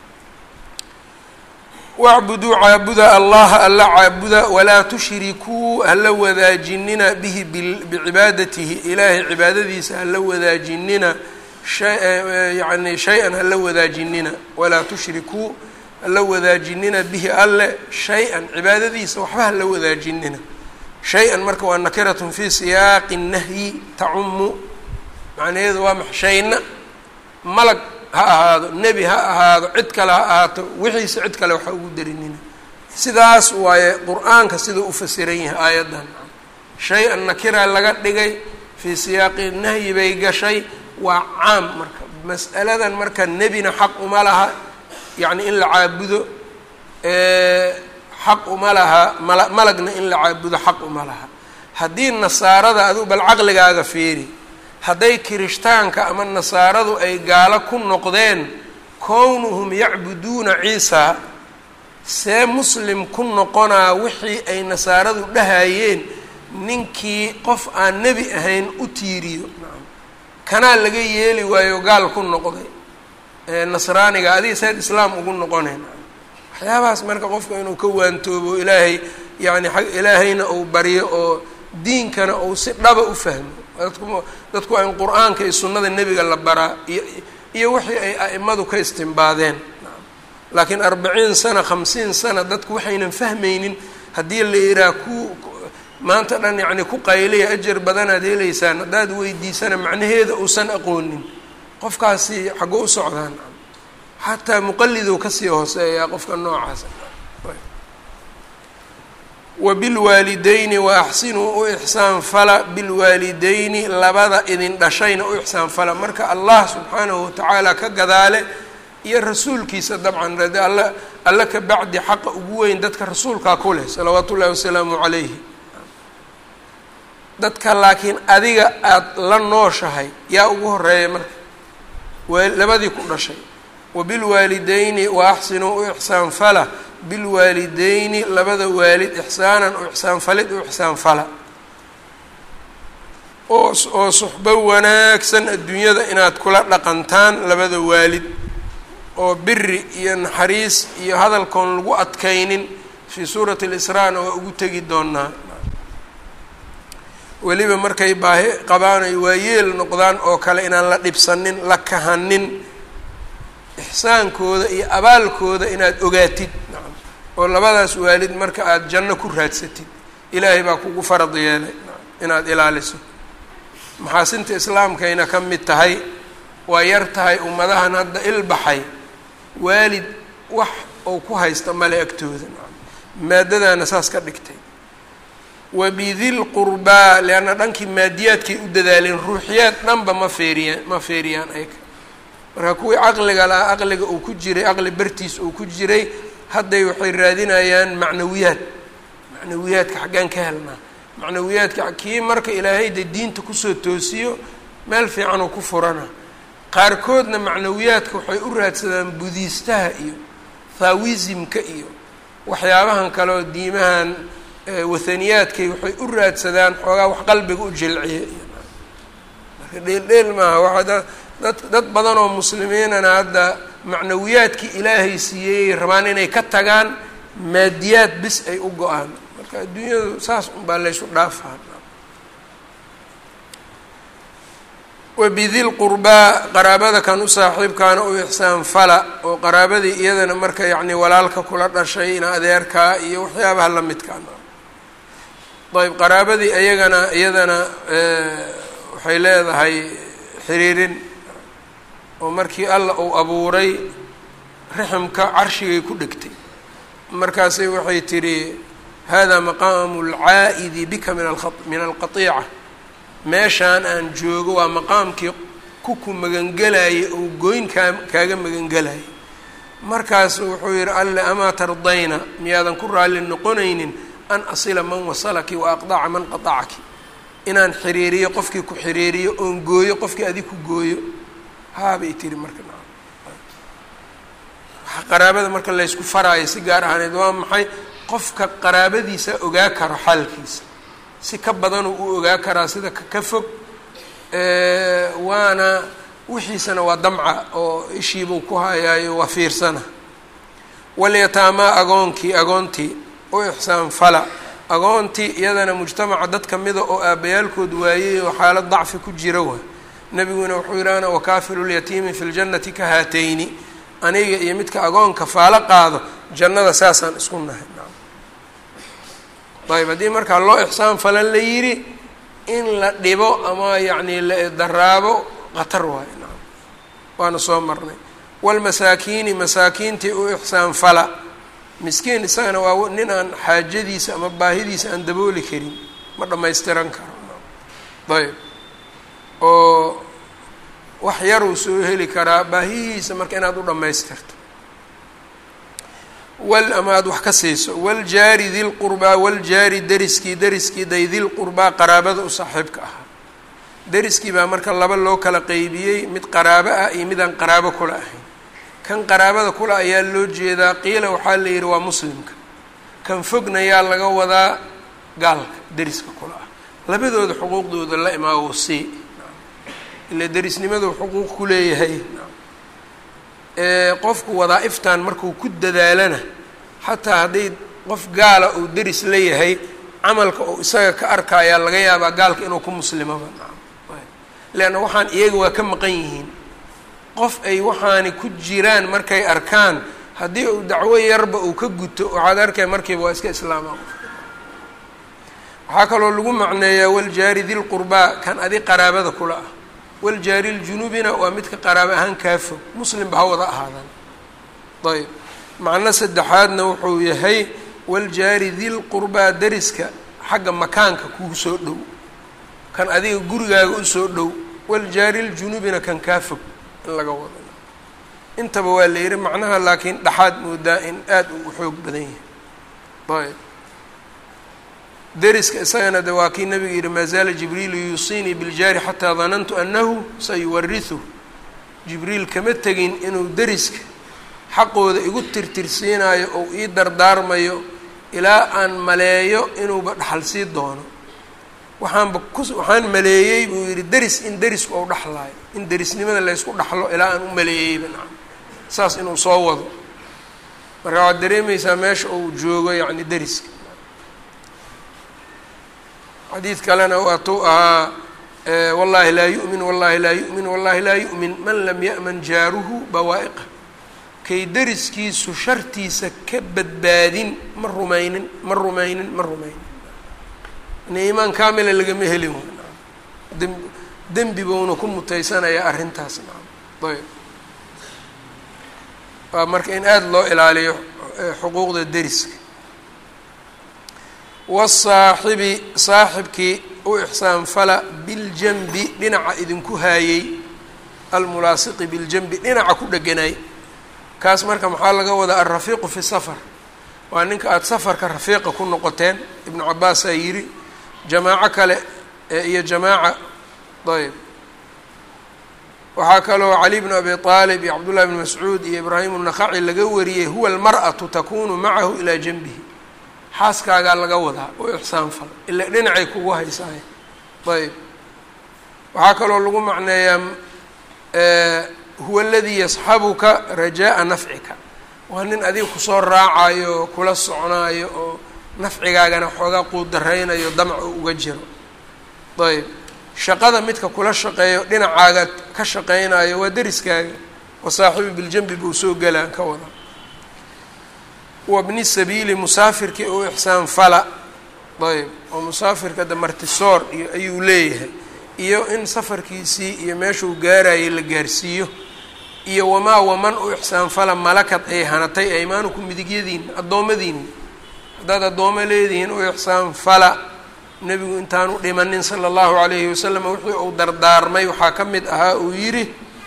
wacbuduu caabuda allaha alla caabuda walaa tushrikuu hala wadaajinina bihi bicibaadatihi ilaahay cibaadadiisa hala wadaajinina yani shay-an hala wadaajinina walaa tushrikuu hala wadaajinina bihi alle shay-an cibaadadiisa waxba hala wadaajinina shay-an marka waa nakiratun fii siyaaqi nahyi tacumu macnaheedu waa max shayna malag ha ahaado nebi ha ahaado cid kale ha ahaato wixiisa cid kale waxa ugu darinina sidaas waaye qur-aanka siduu u fasiran yahay aayaddan shay-an nakira laga dhigay fii siyaaqi nahyi bay gashay waa caam marka mas'aladan marka nebina xaq uma laha yacni in la caabudo xaq uma laha mala malagna in la caabudo xaq uma laha haddii nasaarada aduu bal caqligaaga fiiri hadday kirishtaanka ama nasaaradu ay gaalo ku noqdeen kownuhum yacbuduuna ciisa see muslim ku noqonaa wixii ay nasaaradu dhahayeen ninkii qof aan nebi ahayn u tiiriyo kanaa laga yeeli waayo gaal ku noqday nasraaniga adiga saad islaam ugu noqonayn waxyaabahaas marka qofka inuu ka waantoobo ilaahay yacni ag ilaahayna uu baryo oo diinkana uu si dhaba u fahmo dadku dadku waa in qur-aanka iyo sunnada nebiga la baraa iyo iyo wixii ay a'imadu ka istimbaadeen laakiin arbaciin sana khamsiin sana dadku waxaynan fahmaynin haddii la yihaha ku maanta dhan yacni ku qayliya ajar badanaad helaysaan haddaad weydiisana macnaheeda uusan aqoonin qofkaasi xaggoo u socdaan xataa muqaliduu kasii hooseeyaa qofka noocaasa wabilwaalidayni wa axsinuu u ixsaan fala bilwaalidayni labada idin dhashayna u ixsaan fala marka allah subxaanahu watacaala ka gadaale iyo rasuulkiisa dabcan radi alla alla ka bacdi xaqa ugu weyn dadka rasuulkaa ku leh salawaatu ullahi wasalaamu calayhi dadka laakiin adiga aada la nooshahay yaa ugu horeeya marka labadii ku dhashay wabilwaalidayni wa axsinuu u ixsaan fala bilwaalideyni labada waalid ixsaanan oo ixsaan falid oo ixsaan fala oo oo suxbo wanaagsan adduunyada inaad kula dhaqantaan labada waalid oo biri iyo naxariis iyo hadalkoon lagu adkaynin fii suurati اlisraa-na waa ugu tegi doonaa weliba markay baahi qabaan ay waayeel noqdaan oo kale inaan la dhibsanin la kahanin ixsaankooda iyo abaalkooda inaad ogaatid oo labadaas waalid marka aada janno ku raadsatid ilaahay baa kugu farad yeelay inaad ilaaliso maxaasinta islaamkayna ka mid tahay waa yar tahay ummadahan hadda ilbaxay waalid wax ou ku haysta male agtooda maadadaana saas ka dhigtay wabidil qurbaa leanna dhankii maadiyaadkay u dadaaleen ruuxiyaad dhanba ma feeriyaan ma feeriyaan ayka marka kuwii caqliga lahaa aqliga uu ku jiray aqli bartiis uu ku jiray hadday waxay raadinayaan macnawiyaad macnawiyaadka xaggaan ka helnaa macnawiyaadka kii marka ilaahay de diinta kusoo toosiyo meel fiican oo ku furana qaarkoodna macnawiyaadka waxay u raadsadaan budiistaha iyo thawisimka iyo waxyaabahan kale oo diimahan wathaniyaadkay waxay u raadsadaan xoogaa wax qalbiga u jilciya iyo marka dheeldheel maaha waxaa dad dad badan oo muslimiinana hadda macnawiyaadkii ilaahay siiyey rabaan inay ka tagaan maadiyaad bis ay u go-aan marka adduunyadu saas unbaa laysu dhaafaa wabidil qurbaa qaraabada kan u saaxiibkaana u ixsaan fala oo qaraabadii iyadana marka yacni walaalka kula dhashay ina adeerkaa iyo waxyaabaha la midkaana ayb qaraabadii iyagana iyadana waxay leedahay xiriirin oo markii alla uu abuuray raximka carshigay ku dhegtay markaasay waxay tidhi hada maqaamu alcaa'idi bika min a min alqatiica meeshaan aan joogo waa maqaamkii kuku magangelayay oo gooyn kaa kaaga magangelayay markaasu wuxuu yidhi alle amaa tardayna miyaadan ku raalli noqonaynin an asila man wasalaki wa aqdaca man qatacaki inaan xiriiriyo qofkii ku xiriiriyo oon gooyo qofkii adig ku gooyo haabay tiri marka qaraabada marka laysku faraayo si gaar ahaaneed waa maxay qofka qaraabadiisa ogaa karo xaalkiisa si ka badanuu u ogaa karaa sida ka fog waana wixiisana waa damca oo ishiibuu ku hayaayo waa fiirsana walyataamaa agoonkii agoontii u ixsaan fala agoontii iyadana mujtamaca dad kamida oo aabbayaalkood waayey oo xaalad dacfi ku jira waay nabiguna wuxuu yihi ana wakaafilu lyatiimi fi ljannati ka haatayni aniga iyo midka agoonka faalo qaado jannada saasaan isku nahay ayb haddii markaa loo ixsaan falan la yidhi in la dhibo ama yacni la daraabo qatar waayo nacam waana soo marnay walmasaakiini masaakiintii u ixsaan fala miskiin isagana waa nin aan xaajadiisa ama baahidiisa aan dabooli karin ma dhammaystiran karo ayb oo wax yaruu soo heli karaa baahihiisa marka inaad u dhammaystirto wal ama aada wax ka siiso waljaari dilqurbaa waljaari deriskii deriskii day dilqurbaa qaraabada u saaxiibka ahaa deriskii baa marka laba loo kala qeybiyey mid qaraabo ah iyo midaan qaraabo kula ahayn kan qaraabada kula ayaa loo jeedaa qiila waxaa la yidhi waa muslimka kan fogna yaa laga wadaa gaalka deriska kula ah labadooda xuquuqdooda la imaawo si ila derisnimadu xuquuq ku leeyahay qofku wadaa-iftan markuu ku dadaalana xataa hadday qof gaala uu deris leeyahay camalka oo isaga ka arkayaa laga yaabaa gaalka inuu ku muslimaba leanna waxaan iyaga waa ka maqan yihiin qof ay waxaani ku jiraan markay arkaan haddii uu dacwo yarba uu ka guto waxaad arkay markiiba waa iska islaama waxaa kaloo lagu macneeyaa waljaari dilqurbaa kan adi qaraabada kula ah waljaari ljunubina waa midka qaraabo ahaan kaa fog muslimba ha wada ahaadaan ayb macno saddexaadna wuxuu yahay waljaari dilqurbaa deriska xagga makaanka kugu soo dhow kan adiga gurigaaga usoo dhow waljaari ljunubina kan kaa fog in laga wado intaba waa la yihi macnaha laakiin dhaxaad moodaa in aada u xoog badan yahay ayb deriska isagana de waa kii nabiga yihi maa zaala jibriilu yuusiinii biljaari xataa danantu annahu sayuwarihu jibriil kama tegin inuu deriska xaqooda igu tirtirsiinayo oo ii dardaarmayo ilaa aan maleeyo inuuba dhaxal sii doono waxaanba ku waxaan maleeyey buu yidhi deris in derisku ou dhaxlaayo in derisnimada laysku dhaxlo ilaa aan u maleeyeyba nacam saas inuu soo wado marka waxaad dareemaysaa meesha uu joogo yacni deriska xadiid kalena waatuu ahaa wallahi laa yu'min wallahi laa yu'min wallahi laa yu'min man lam ya'man jaaruhu bawaa'iqa kay deriskiisu shartiisa ka badbaadin ma rumaynin ma rumaynin ma rumaynin ina iimaan kaamila lagama helin dem dembi buuna ku mutaysanaya arrintaas ayb waa marka in aada loo ilaaliyo xuquuqda deriska wasaaxibi saaxibkii u ixsaan fala biljanbi dhinaca idinku haayey almulaasiqi biljanbi dhinaca ku dheganay kaas marka maxaa laga wadaa alrafiiqu fi safar waa ninka aada safarka rafiiqa ku noqoteen ibnu cabaasaa yidhi jamaaco kale iyo jamaaca ayb waxaa kaloo cali bnu abi aalib iyo cabdullahi bn mascuud iyo ibraahim الnakhaci laga wariyey huwa almar'atu takunu macahu ilaa janbihi xaaskaagaa laga wadaa oo ixsaan fal ila dhinacay kugu haysaay ayb waxaa kaloo lagu macneeyaa huwa aladii yasxabuka rajaaa nafcika waa nin adiga kusoo raacayo oo kula soconaayo oo nafcigaagana xoogaa quudaraynayo damc oo uga jiro ayb shaqada midka kula shaqeeyo dhinacaaga ka shaqeynayo waa deriskaaga wasaaxibi biljanbi buu soo galaan ka wada wabni sabiili musaafirkii oo ixsaan fala ayb oo musaafirka da martisoor iyo ayuu leeyahay iyo in safarkiisii iyo meeshuu gaarayay la gaarsiiyo iyo wamaa waman u ixsaan fala malakad ay hanatay aymaanuku midigyadiin addoommadiin haddaad addoommo leedihiin u ixsaan fala nebigu intaanu dhimanin sala allahu calayhi wasalam wixii uu dardaarmay waxaa ka mid ahaa uu yidhi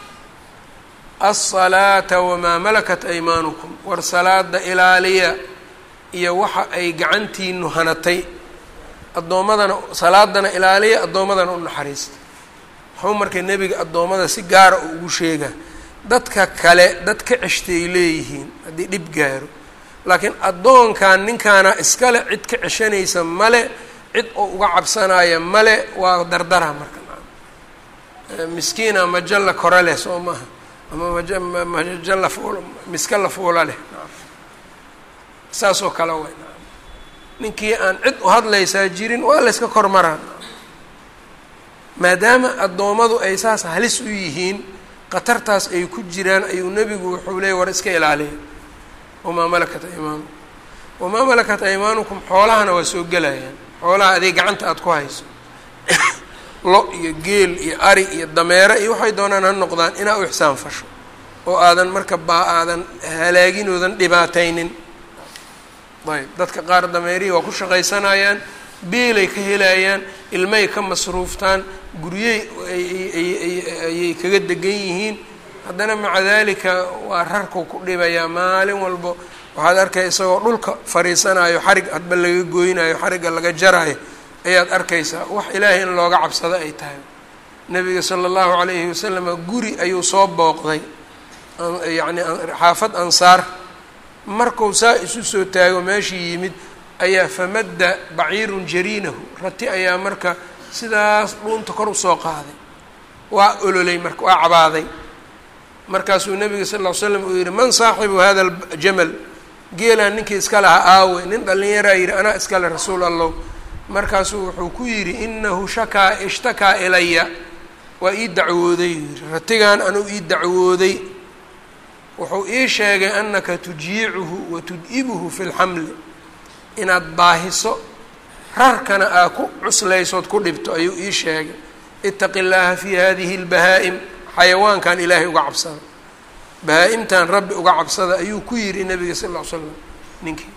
alsalaata wamaa malakat aymaanukum war salaada ilaaliya iyo waxa ay gacantiinu hanatay addoommadana salaadana ilaaliya addoommadana u naxariista waxuu markay nebiga addoommada si gaara uu ugu sheegaa dadka kale dad ka ceshtay leeyihiin haddii dhib gaaro laakiin addoonkan ninkaana iskale cid ka ceshanaysa male cid oo uga cabsanaya male waa dardara marka miskiina majalla kore leh soo maaha ama majalla fuul miska la fuula leh saasoo kale way ninkii aan cid u hadlaysaa jirin waa layska kormaraan maadaama addoommadu ay saas halis u yihiin qatartaas ay ku jiraan ayuu nebigu wuxuu leeyay war iska ilaaliya wamaa malakat aymaanukum wamaa malakat aymaanukum xoolahana waa soo gelayaan xoolaha adeeg gacanta aada ku hayso lo iyo geel iyo ari iyo dameero iyo waxay doonaan ha noqdaan inaa u ixsaan fasho oo aadan marka baa aadan halaaginoodan dhibaataynin ayb dadka qaar dameerihii waa ku shaqaysanayaan beelay ka helayaan ilmay ka masruuftaan guryey ayay kaga degan yihiin haddana maca daalika waa rarkuu ku dhibayaa maalin walbo waxaad arkay isagoo dhulka fariisanayo xarig hadba laga goynayo xarigga laga jarayo ayaad arkaysaa wax ilaahay in looga cabsado ay tahay nebiga sala allahu calayhi wasalam guri ayuu soo booqday yacni xaafad ansaar markuu saa isu soo taago meeshii yimid ayaa famadda baciirun jariinahu rati ayaa marka sidaas dhuunta kor usoo qaaday waa ololay marka waa cabaaday markaasuu nebiga sal ll ly slam uu yihi man saaxibu hada aljamal geelaan ninkii iska lahaa aawe nin dhallinyaraa yidhi anaa iskale rasuul allow markaasuu wuxuu ku yidhi inahu shakaa ishtakaa ilaya waa ii dacwooday yidhi ratigan anuu ii dacwooday wuxuu ii sheegay anaka tujiicuhu wa tud'ibuhu fi lxamli inaad baahiso rarkana aa ku cuslaysood ku dhibto ayuu ii sheegay itaqi llaaha fi hadihi lbahaa'im xayawaankan ilaahay uga cabsada bahaa-imtan rabbi uga cabsada ayuu ku yidhi nabiga sal ll ly slam ninkii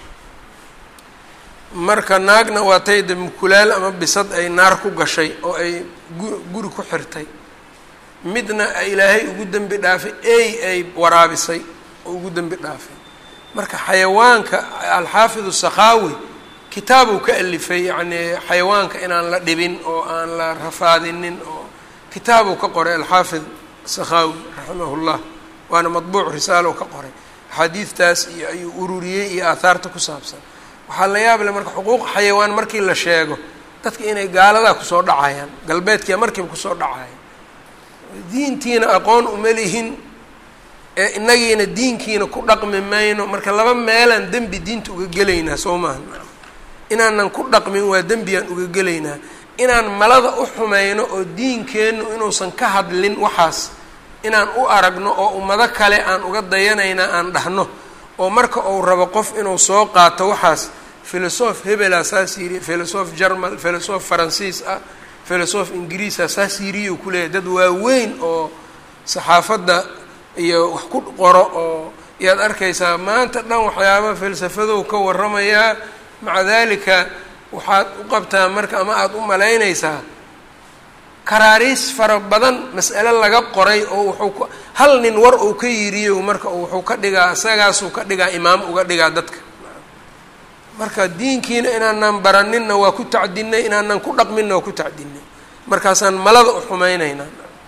marka naagna waa tay de mukulaal ama bisad ay naar ku gashay oo ay guri ku xirtay midna ilaahay ugu dembi dhaafay ey ay waraabisay oo ugu dembi dhaafay marka xayawaanka alxaafidu sakhaawi kitaabuu ka alifay yacnii xayawaanka inaan la dhibin oo aan la rafaadinin oo kitaabuu ka qoray alxaafid sakhaawi raximah llah waana madbuuc risaalo ka qoray axaadiidtaas iyo ayuu ururiyey iyo aahaarta ku saabsan. waxaa la yaab leh marka xuquuq xayawaan markii la sheego dadka inay gaaladaa kusoo dhacayaan, galbeedkiia markiiba kusoo dhacaya, diintiina aqoon uma lihin ee inagiina diinkiina ku dhaqmi mayno. marka laba meelaan dembi diinta uga gelaynaa soo maaha. inaanan ku dhaqmin waa dembiyaan uga gelaynaa, inaan malada u xumayno oo diinkeennu inuusan ka hadlin waxaas inaan u aragno oo ummado kale aan uga dayanayna aan dhahno, oo marka uu rabo qof inuu soo qaato waxaas filosof hebela saas yiri, filosof jermal, filosof faransiis ah, filosof ingiriisa saas yiriyu ku leeyahay. dad waaweyn oo saxaafadda iyo wax ku qoro oo yaad arkaysaa maanta dhan waxyaaba falsafadow ka warramayaa, maca dalika waxaad u qabtaa marka ama aada u malaynaysaa karaariis fara badan mas'ale laga qoray oo wuxuu ku hal nin war uu ka yiriyo marka wuxuu ka dhigaa isagaasuu ka dhigaa imaam uga dhigaa dadka. marka diinkiina inaanan baraninna waa ku tacdinay, inaanan ku dhaqminna waa ku tacdinay, markaasaan malada u xumaynaynaa.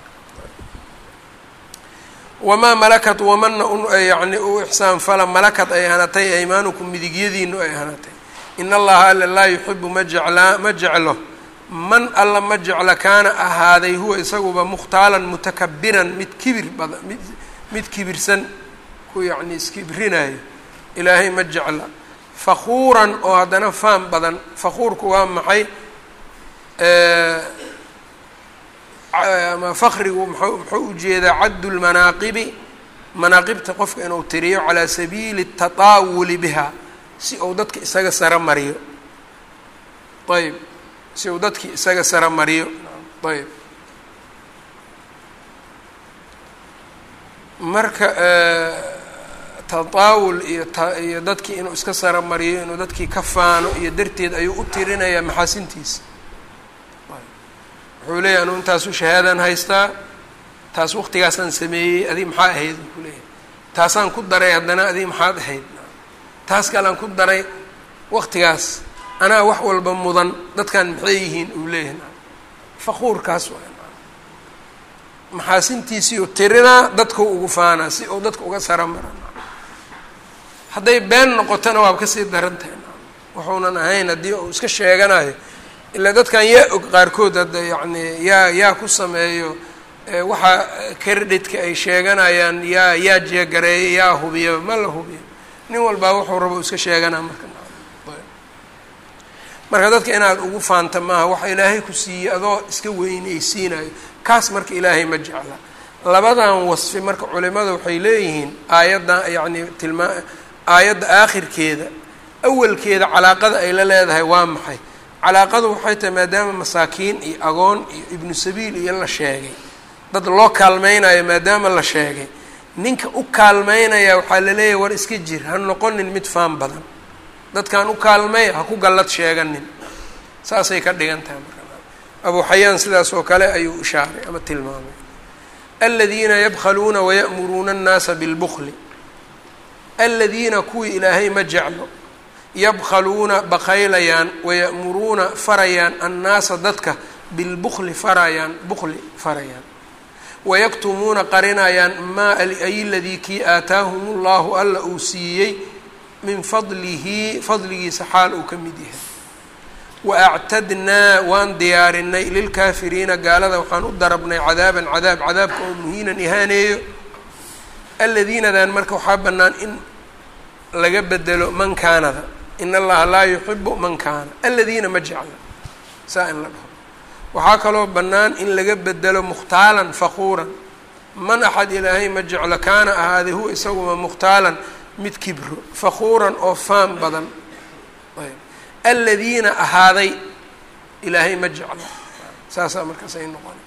wamaa malakat wamana yani u ixsaan fala malakat ay hanatay aymaanukum midigyadiinu ay hanatay. in allaha alla laa yuxibu ma jeclaa ma jeclo man alla ma jecla kaana ahaaday huwa isaguba mukhtaalan mutakabiran mid kibir badan mid mid kibirsan ku yacni iskibrinaayo ilaahay ma jecla. fakuuran oo haddana faan badan. fakuurku waa maxay? ama fakrigu mxuu muxuu ujeedaa caddu lmanaaqibi, manaaqibta qofka inuu tiriyo calaa sabiili الtataawuli biha, si uu dadka isaga sara mariyo. ayb si uu dadkii isaga sara mariyo. ayb marka tataawul iyo iyo dadkii inuu iska sara mariyo, inuu dadkii ka faano iyo darteed ayuu u tirinayaa maxaasintiisa. wuxuu leeyahy anu intaasu shahaadaan haystaa, taas waqtigaasaan sameeyey, adig maxaa ahayd ku leeyahay, taasaan ku daray haddana adig maxaad ahayd, taas kalean ku daray waqtigaas anaa wax walba mudan, dadkan maxay yihiin uu leeyahay. faquurkaas waa maxaasintiisii u tirinaa, dadku ugu faanaa si uu dadka uga sara mara. hadday been noqotona waaba kasii daran tahay, wuxuunan ahayn haddii uu iska sheeganayo. ilaa dadkan yaa og qaarkood hadda yacni yaa yaa ku sameeyo waxa credit-ka ay sheeganayaan, yaa yaa jeegareeya, yaa hubiya, ma la hubiyo. nin walbaa wuxuu rabo iska sheeganaa marka. marka dadka inaad ugu faanta maaha, waxa ilaahay ku siiyey adoo iska weynaysiinayo, kaas marka ilaahay ma jecla. labadan wasfi marka culimada waxay leeyihiin aayadda yacni tilmaa aayadda aakhirkeeda awalkeeda calaaqada ay la leedahay waa maxay? calaaqadu waxay tahay maadaama masaakiin iyo agoon iyo ibnu sabiil iyo la sheegay, dad loo kaalmaynayo maadaama la sheegay, ninka u kaalmaynaya waxaa la leeyahay war iska jir, ha noqonin mid faan badan, dadkan u kaalmay ha ku gallad sheeganin. saasay ka dhigan tahay marka. abu xayaan sidaas oo kale ayuu ishaaray ama tilmaamay. aladiina yabkhaluuna waya'muruuna annaasa bilbukli, aladiina kuwii ilaahay ma jeclo, yabkhaluuna bakaylayaan, waya'muruuna farayaan annaasa dadka bilbukli farayaan, bukli farayaan, wayaktumuuna qarinayaan maa ay ladii kii aataahum ullahu alla uu siiyey min fadlihi fadligiisa xaal uu ka mid yahay. waactadnaa waan diyaarinay lilkaafiriina gaalada waxaan u darabnay cadaaban cadaab, cadaabka oo muhiinan ihaaneeyo. aladiinadan marka waxaa bannaan in laga bedelo man kaanada, in allaha laa yuxibu man kaana, aladiina ma jecla, saa in la dhaho. waxaa kaloo bannaan in laga bedelo mukhtaalan faquuran, man axad ilaahay ma jeclo kaana ahaaday huwa isaguma mukhtaalan mid kibro, faquuran oo faan badan. ayb aladiina ahaaday ilaahay ma jeclo, saasaa markaas ay noqona.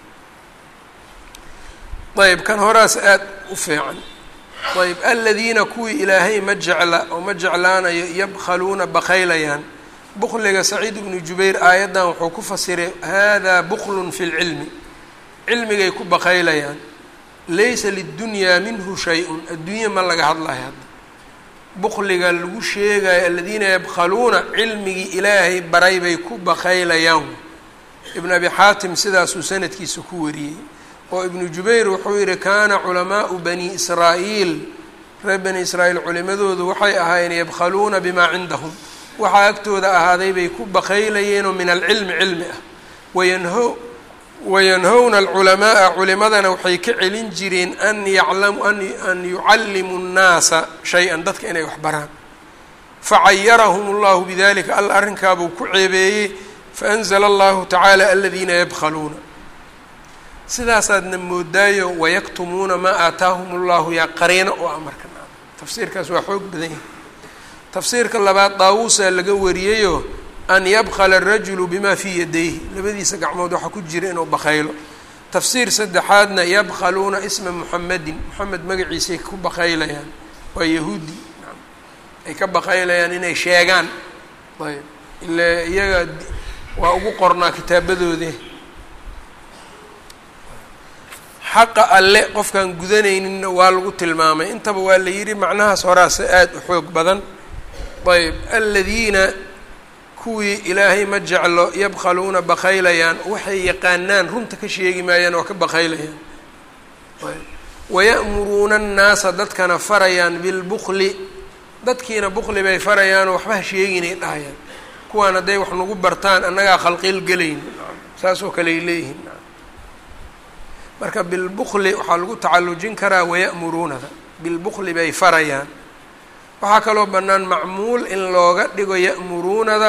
ayb kan horaas aada u fiican. ayb aladiina kuwii ilaahay ma jecla oo ma jeclaanayo, yabkhaluuna bakaylayaan. bukliga saciid ibnu jubayr aayaddan wuxuu ku fasiray haadaa buklun fi lcilmi, cilmigay ku bakaylayaan. laysa lidunyaa minhu shay-un, adduunya ma laga hadlayo hadda. bukliga lagu sheegayo aladiina yabkhaluuna, cilmigii ilaahay baray bay ku bakaylayaan. ibn abi xaatim sidaasuu sanadkiisa ku wariyey. oo ibnu jubayr wuxuu yihi kaana culamaau bani israa'iil reer bani israa'iil culimadoodu waxay ahaayeen yabkhaluuna bimaa cindahum waxaa agtooda ahaaday bay ku bakaylayeenoo min alcilmi cilmi ah wayanho wayanhowna alculamaaa culimadana waxay ka celin jireen an yaclamu an yucallimuu nnaasa shay-an dadka inay wax baraan facayarahum allahu bidalika alla arrinkaabuu ku ceebeeyey faanzla allahu tacaala aladiina yabkhaluuna sidaasaadna moodaayo wayaktumuuna maa aataahum allahu yaa qariino oo ah marka tafsiirkaas waa xoog badan yahay tafsiirka labaad daawuusaa laga wariyeyoo an yabkhala arajulu bima fii yadayhi labadiisa gacmood waxaa ku jira inuu bakhaylo tafsiir saddexaadna yabkhaluuna isma muxamedin moxamed magaciisay ku bakhaylayaan waa yahuudi ay ka bakhaylayaan inay sheegaan ayb ila iyaga waa ugu qornaa kitaabadoode xaqa alle qofkaan gudanayninna waa lagu tilmaamay intaba waa la yidhi macnahaas horaase aada u xoog badan ayb aladiina kuwii ilaahay ma jeclo yabkhaluuna bakhaylayaan waxay yaqaanaan runta ka sheegi maayaan oo ka bakhaylayaan waya'muruuna annaasa dadkana farayaan bilbukli dadkiina bukli bay farayaan oo waxba ha sheeginay dhahayaan kuwaan hadday wax nagu bartaan annagaa khalqiil gelayn saasoo kaleay leeyihiin marka bilbukli waxaa lagu tacallujin karaa waya'muruunada bilbukli bay farayaan waxaa kaloo bannaan macmuul in looga dhigo ya'muruunada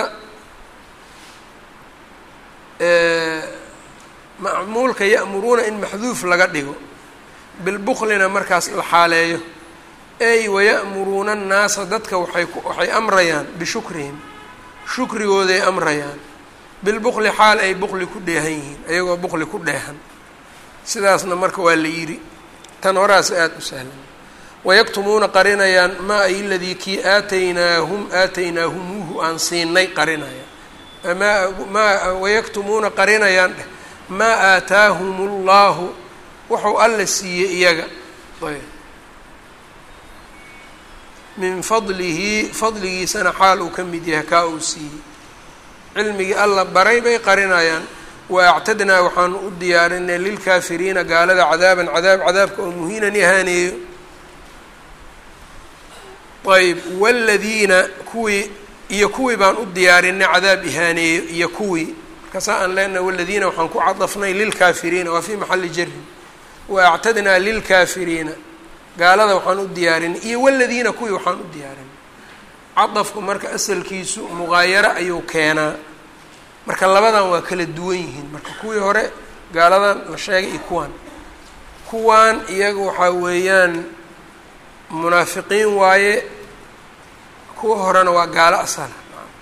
macmuulka ya'muruuna in maxduuf laga dhigo bilbuklina markaas la xaaleeyo ey waya'muruuna annaasa dadka waxay waxay amrayaan bishukrihim shukrigooday amrayaan bilbukli xaal ay bukli ku dheehan yihiin ayagoo bukli ku dheehan sidaasna marka waa la yidhi tan horaas aada u sahlan wayaktumuuna qarinayaan maa ay ladii kii aataynaahum aataynaahumuuhu aan siinay qarinayaan maa maa wayaktumuuna qarinayaan dheh maa aataahum ullahu wuxuu alla siiyey iyaga ayb min fadlihi fadligiisana xaal uu ka mid yahay kaa uu siiyey cilmigii alla baray bay qarinayaan wa actadnaa waxaanu u diyaarinay lilkaafiriina gaalada cadaaban cadaab cadaabka oo muhiinan ihaaneeyo ayb waladiina kuwii iyo kuwii baan u diyaarinay cadaab ihaaneeyo iyo kuwii markaasaa aan leenahay waladiina waxaan ku cadafnay lilkaafiriina waa fii maxali jarin wa actadnaa lilkaafiriina gaalada waxaan u diyaarinay iyo waladiina kuwii waxaan u diyaarinay cadafku marka asalkiisu mugaayaro ayuu keenaa marka labadan waa kala duwan yihiin marka kuwii hore gaaladan la sheegay iyo kuwaan kuwaan iyaga waxaa weeyaan munaafiqiin waaye kuwa horena waa gaalo asala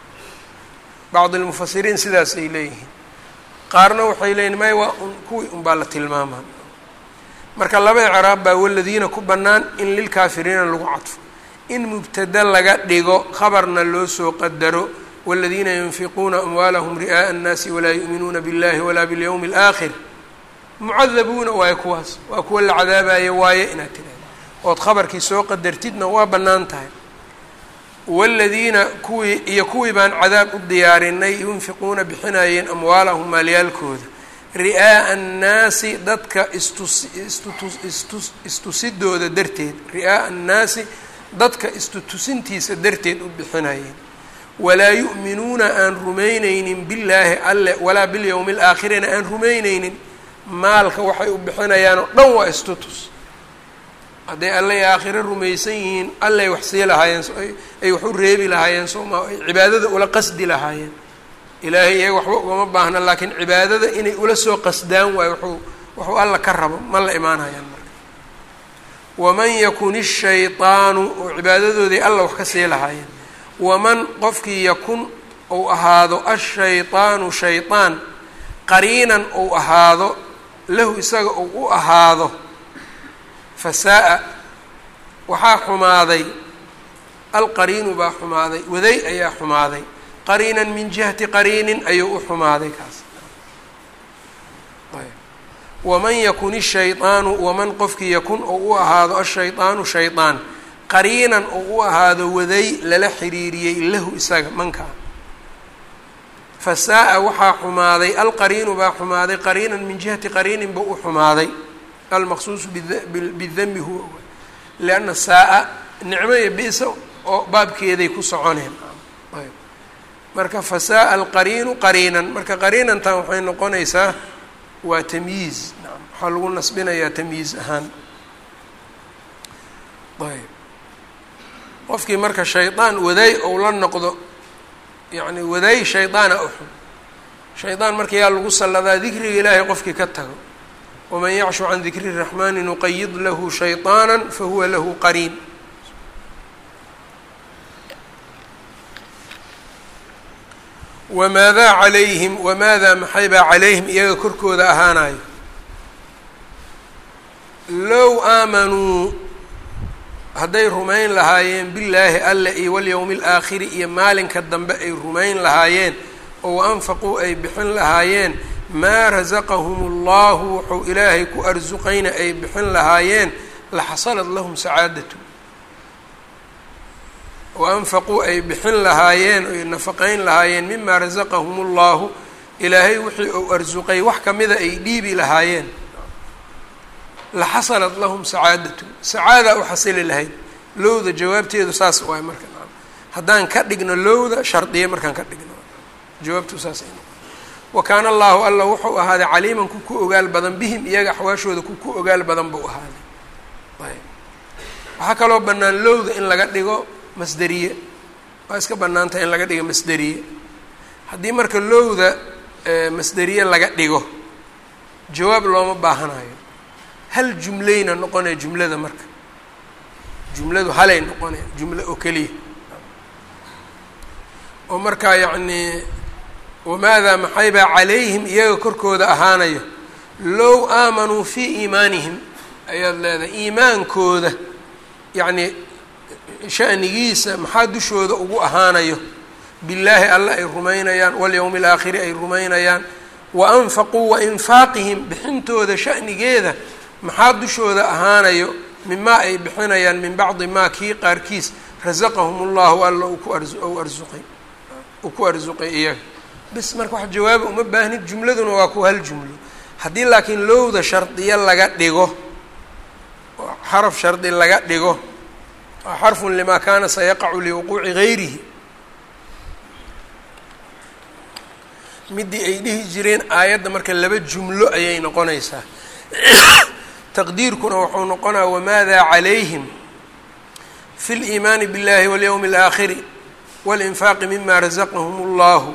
bacd almufasiriin sidaas ay leeyihiin qaarna waxay leeyihin may waa un kuwii unbaa la tilmaamaa marka laba icraab baa waladiina ku bannaan in lilkaafiriina lagu cadfo in mubtada laga dhigo khabarna loo soo qadaro والذيina ينfiquuna أمwaalهم رi'اء الناasi وlaa يؤminuuna bالlahi وlaa bاليوم الآخر mucadabuuna waaye kuwaas waa kuwa la cadaabayo waaye inaad tiraahdo ood khabarkii soo qadartidna waa bannaan tahay والadiina kuwii iyo kuwii baan cadaab u diyaarinay yunfiquuna bixinayeen amwaalahum maalyaalkooda ri'aaءa الnaasi dadka istus istutus istus istusidooda darteed ri'aaءa الnaasi dadka istutusintiisa darteed u bixinayeen walaa yu'minuuna aan rumaynaynin billaahi alle walaa bilyowmi alaakhirina aan rumaynaynin maalka waxay u bixinayaan oo dhan waa istutus hadday alle iyo aakhiro rumaysan yihiin allay wax sii lahaayeen ay wax u reebi lahaayeen sooma ay cibaadada ula qasdi lahaayeen ilaahay iyaga waxba ugama baahna laakiin cibaadada inay ula soo qasdaan waayo wuxuu waxuu alla ka rabo ma la imaanayaan marka waman yakun ishayطaanu oo cibaadadooday alla wax ka sii lahaayeen waman qofkii yakun ou ahaado ashayطaanu shayطaan qariinan ou ahaado lahu isaga ou u ahaado fasaa-a waxaa xumaaday alqariinu baa xumaaday waday ayaa xumaaday qariinan min jihati qariinin ayuu u xumaaday kaas waman yakun ishayطaanu waman qofkii yakun ou u ahaado ashayطaanu shayطaan qariinan oo u ahaado waday lala xiriiriyey lahu isaga mankaa fasaa-a waxaa xumaaday alqariinu baa xumaaday qariinan min jihati qariinin ba u xumaaday almaqsuusu bidami huwa lianna saa-a nicmo iyo bisa oo baabkeeday ku soconeen ayb marka fasaa-a alqariinu qariinan marka qariinantan waxay noqonaysaa waa tamyiiz naam waxaa lagu nasbinayaa tamyiiz ahaan ayb qofkii marka shaydaan waday ou la noqdo yacni waday shaydaana uxun shaydaan marka yaa lagu salladaa dikriga ilaahay qofkii ka tago waman yacshu can dikri raxmaani nuqayid lahu shayطaana fahuwa lahu qariin wamaadaa calayhim wamaadaa maxaybaa calayhim iyaga korkooda ahaanayo low aamanuu hadday rumayn lahaayeen billaahi alle iyo walyowmi alaakhiri iyo maalinka dambe ay rumayn lahaayeen oo anfaquu ay bixin lahaayeen maa rasaqahum allahu wuxuu ilaahay ku arsuqayna ay bixin lahaayeen laxasalad lahum sacaadatu waanfaquu ay bixin lahaayeen oy nafaqayn lahaayeen mima rasaqahum allahu ilaahay wixii uu arsuqay wax kamida ay dhiibi lahaayeen laxasalat lahum sacaadatu sacaada u xasili lahayd lowda jawaabteedu saas waay marka haddaan ka dhigno lowda shardiye markaan ka dhigno jawaabtu saas ay noqon wa kaana allahu alla wuxuu ahaaday caliiman ku ku ogaal badan bihim iyaga axwaashooda ku ku ogaal badan buu ahaaday ayb waxaa kaloo bannaan lowda in laga dhigo masderiye waa iska bannaantahay in laga dhigo masderiye haddii marka lowda masderiye laga dhigo jawaab looma baahanayo hal jumlayna noqonaya jumlada marka jumladu halay noqonaya jumlo oo keliya oo markaa yacnii wamaadaa maxaybaa calayhim iyaga korkooda ahaanayo low aamanuu fii iimaanihim ayaad leedahay iimaankooda yacnii sha'nigiisa maxaa dushooda ugu ahaanayo billaahi alle ay rumaynayaan walyowmi alaakhiri ay rumaynayaan wa anfaquu wa infaaqihim bixintooda sha'nigeeda maxaa dushooda ahaanayo mimaa ay bixinayaan min bacdi maa kii qaarkiis rasaqahum ullahu alla uu ku arsu ou arsuqay uu ku arsuqay iyaga bis marka wax jawaaba uma baahnid jumladuna waa ku hal jumlo haddii laakiin lowda shardiya laga dhigo oo xaraf shardi laga dhigo waa xarfun limaa kaana sayaqacu liwuquuci gayrihi midii ay dhihi jireen aayadda marka laba jumlo ayay noqonaysaa taqdiirkuna wuxuu noqonaya wamaadaa calayhim fi liimaani biاllahi walyowmi alaakhiri walinfaaqi mima rasaqahum allahu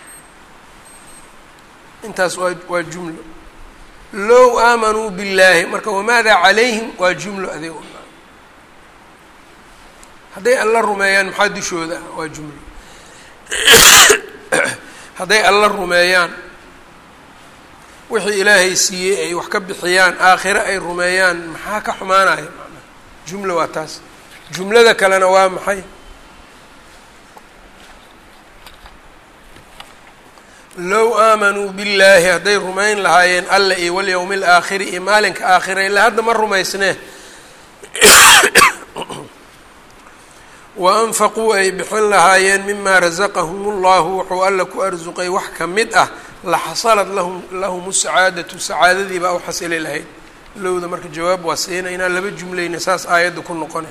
intaas waa waa jumlo low aamanuu billaahi marka wamaadaa calayhim waa jumlo adeeg hadday alla rumeeyaan maxaa dushooda ah waa jumlo hadday alla rumeeyaan wixii ilaahay siiyey ay wax ka bixiyaan aakhire ay rumeeyaan maxaa ka xumaanaya macnaha jumla waa taas jumlada kalena waa maxay low aamanuu billaahi hadday rumayn lahaayeen alla iyo walyowmi alaakhiri iyo maalinka aakhira ilaa hadda ma rumaysnee wa anfaquu ay bixin lahaayeen mima rasaqahum ullahu wuxuu alla ku arsuqay wax ka mid ah laxasalad lahum lahum sacaadatu sacaadadii baa u xasili lahayd lowda marka jawaab waa siinaynaa laba jumlayna saas aayadda ku noqone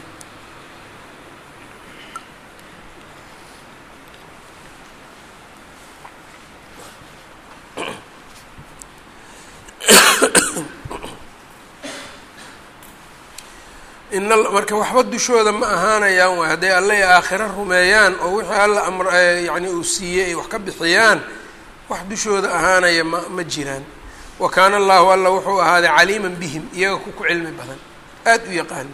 in marka waxba dushooda ma ahaanayaan waay hadday alla iyo aakhiro rumeeyaan oo wixii alla amr yacni uu siiyey ay wax ka bixiyaan wax dushooda ahaanaya ma ma jiraan wa kaana allahu alla wuxuu ahaaday caliiman bihim iyaga ku ku cilmi badan aada u yaqaani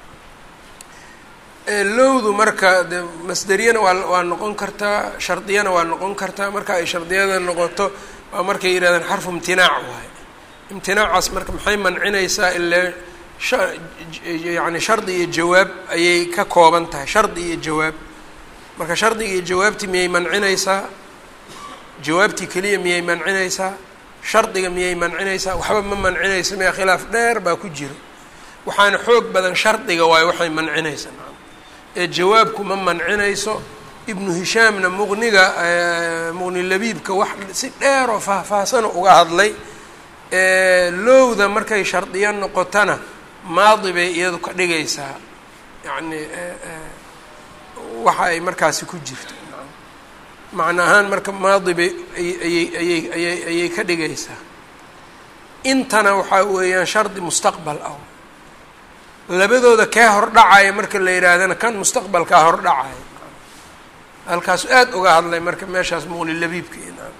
lowdu marka de masderiyana waa waa noqon kartaa shardiyana waa noqon kartaa marka ay shardiyada noqoto waa markay yidhahdaan xarfu imtinaac waaye imtinaacaas marka maxay mancinaysaa ilaa yani shardi iyo jawaab ayay ka kooban tahay shardi iyo jawaab marka shardiga iyo jawaabtii miyay mancinaysaa jawaabtii keliya miyay mancinaysaa shardiga miyay mancinaysaa waxba ma mancinaysa miya khilaaf dheer baa ku jiro waxaana xoog badan shardiga waayo waxay mancinaysaa ee jawaabku ma mancinayso ibnu hishaamna muqniga muqni labiibka wax si dheer oo faahfaahsana uga hadlay lowda markay shardiyo noqotana maadi bay iyadu ka dhigaysaa yacni waxa ay markaasi ku jirto macna ahaan marka maadi bay ayay ayay ayay ayay ka dhigaysaa intana waxaa weeyaan shardi mustaqbal ah labadooda kee hor dhacaya marka la yidhaahdana kan mustaqbalkaa hor dhacaya halkaasu aada uga hadlay marka meeshaas muqni labiibka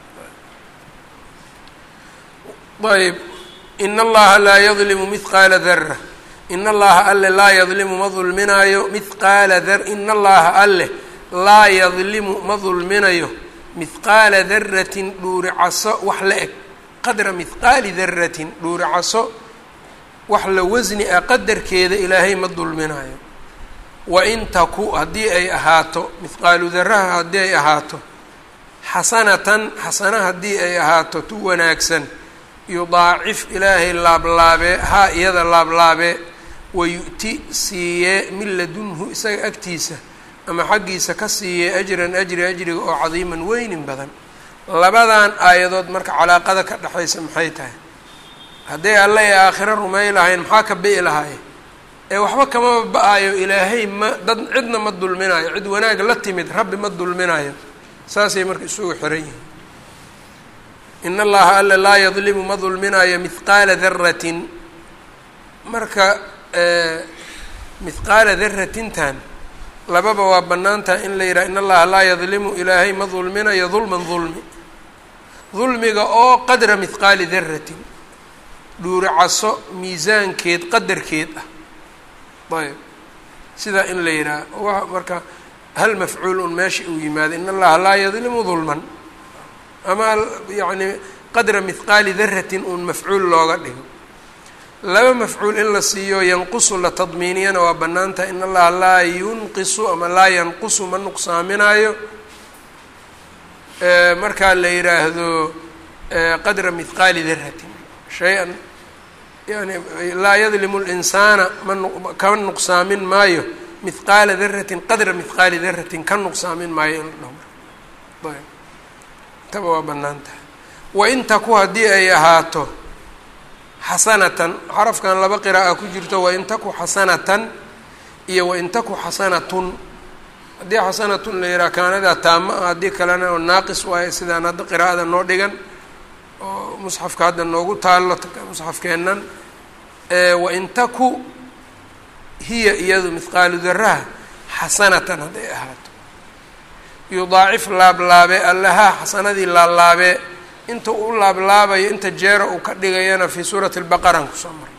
ayb in allaha laa yadlimu mithqaala dara in allaha alle laa yadlimu ma dulminaayo mithqaala dar in allaha alle laa yadlimu ma dulminayo mithqaala daratin dhuuricaso wax la eg qadra mithqaali daratin dhuuricaso wax la wasni ah qadarkeeda ilaahay ma dulminayo wain taku haddii ay ahaato mithqaalu daraha haddii ay ahaato xasanatan xasana haddii ay ahaato tu wanaagsan yudaacif ilaahay laablaabee haa iyada laablaabee wayu'ti siiyee min ladunhu isaga agtiisa ama xaggiisa ka siiyee ajran ajri ajriga oo cadiiman weynin badan labadan aayadood marka calaaqada ka dhexaysa maxay tahay hadday alla ee aakhiro rumay lahayn maxaa ka bi'i lahaye ee waxba kama ba-ayo ilaahay ma dad cidna ma dulminayo cid wanaag la timid rabbi ma dulminayo saasay marka isugu xiran yihiin in allaha alla laa yadlimu ma dulminayo mithqaala daratin marka mithqaala daratintan lababa waa banaantaha in la yidhaha in allaha laa yadlimu ilaahay ma dulminayo dulman dulmi dulmiga oo qadra mithqaali daratin dhuuricaso miisaankeed qadarkeed ah ayb sidaa in la yidhaaha marka hal mafcuul un meesha uu yimaado in allaha laa yadlimu dulman ama yacni qadra mithqaali daratin uun mafcuul looga dhigo laba mafcuul in la siiyo yanqusu la tadmiiniyana waa banaantaha in allaha laa yunqisu ama laa yanqusu ma nuqsaaminaayo markaa la yidhaahdo qadra mithqaali daratin shay-an yani laa yadlimu linsaana ma ka nuqsaamin maayo mithqaala daratin qadra mithqaali daratin ka nuqsaamin maayo in la dhaho ayb taba waa banaan tahay wain taku haddii ay ahaato xasanatan xarafkan laba qiraa'a ku jirto wain taku xasanatan iyo wain taku xasanatun haddii xasanatun la yidhaha kaanadaa taama ah haddii kalena oo naaqis waayo sidaan hadda qiraa'ada noo dhigan oo musxafka hadda noogu taallo musxafkeennan wain taku hiya iyadu mithqaalu daraha xasanatan hadday ahaato yudaacif laablaabe allahaa xasanadii laablaabee inta uu laablaabayo inta jeera uu ka dhigayana fii suurati albaqaraan kusoo maray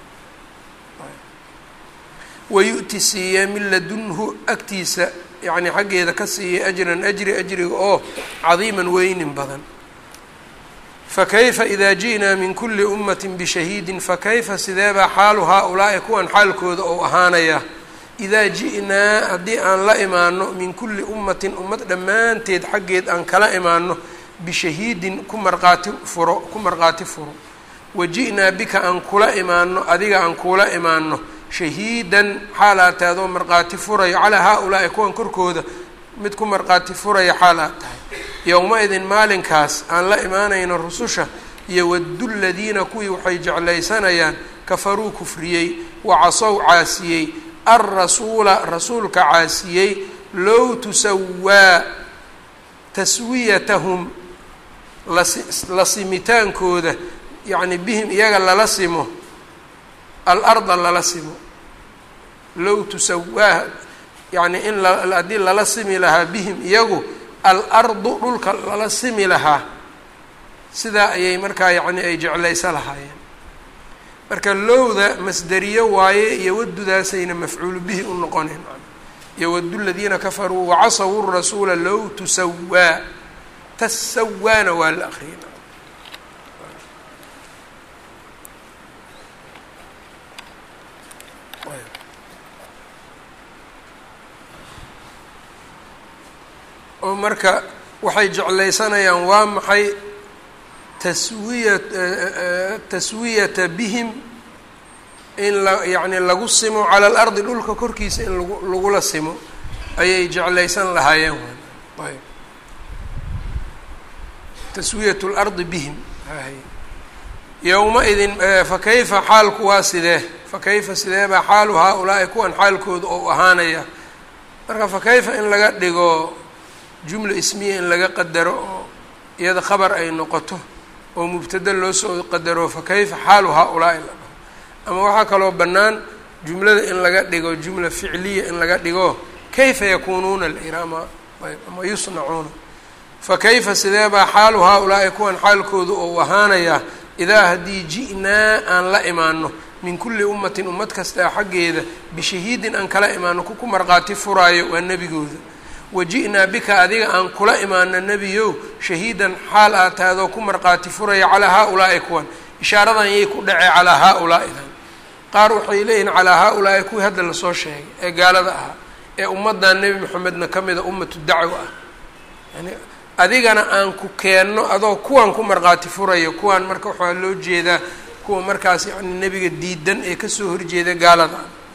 wayu'ti siiyee min ladunhu agtiisa yacni xaggeeda ka siiyey ajran ajri ajriga oo cadiiman weynin badan fakayfa idaa ji'naa min kuli ummati bishahiidin fakayfa sideebaa xaalu haa-ulaa'i kuwan xaalkooda ou ahaanayaa idaa ji'naa haddii aan la imaano min kulli ummatin ummad dhammaanteed xaggeed aan kala imaano bishahiidin ku marqaati furo ku marqaati furo waji'naa bika aan kula imaano adiga aan kula imaano shahiidan xaalaad tahay adoo marqaati furayo calaa haa-ulaa'i kuwan korkooda mid ku marqaati furaya xaalaad tahay yowma-idin maalinkaas aan la imaanayno rususha iyo waddu ladiina kuwii waxay jeclaysanayaan kafaruu kufriyey wacasow caasiyey alrasuula rasuulka caasiyey low tusawaa taswiyatahum la simitaankooda yacni bihim iyaga lala simo alarda lala simo low tusawaa yacni in haddii lala simi lahaa bihim iyagu alardu dhulka lala simi lahaa sidaa ayay markaa yacni ay jeclaysa lahaayeen marka lowda masderiyo waaye iyo wadudaasayna mafcuulu bihi u noqoneen iyo wadu ladiina kafaruu wacasawu rasuula low tusawaa tasawaana waa la akriyay oo marka waxay jeclaysanayaan waa maxay taswiya taswiyata bihim in la yacni lagu simo cala alardi dhulka korkiisa in lagu lagula simo ayay jeclaysan lahaayeen ayb taswiyat اlardi bihim hay yowma-idin fakayfa xaalku waa sidee fakayfa sidee baa xaalu haa-ulaa'i kuwan xaalkooda oo ahaanaya marka fakayfa in laga dhigo jumla ismiya in laga qadaro oo iyada khabar ay noqoto oo mubtada loo soo qadaro fakayfa xaalu haa-ulaa'i la dhaho ama waxaa kaloo bannaan jumlada in laga dhigo jumla ficliya in laga dhigo kayfa yakunuuna lirama ama yusnacuuna fakayfa sidee baa xaalu haa-ulaa'i kuwan xaalkooda oo ahaanaya idaa haddii ji'naa aan la imaano min kulli ummatin ummad kastaa xaggeeda bishahiidin aan kala imaano ku ku markhaati furaayo waa nebigooda waji'naa bika adiga aan kula imaano nebiyow shahiidan xaal aa taadoo ku markhaati furaya calaa haa-ulaa'i kuwan ishaaradan yay ku dhacee calaa haa-ulaa'idan qaar waxay leeyihiin calaa haa-ulaa'i kuwii hadda lasoo sheegay ee gaalada ahaa ee ummaddan nebi moxamedna ka mida ummatu dacwa ah yani adigana aan ku keenno adoo kuwan ku markhaati furayo kuwan marka waxaa loo jeedaa kuwa markaas yani nebiga diidan ee kasoo horjeeda gaalada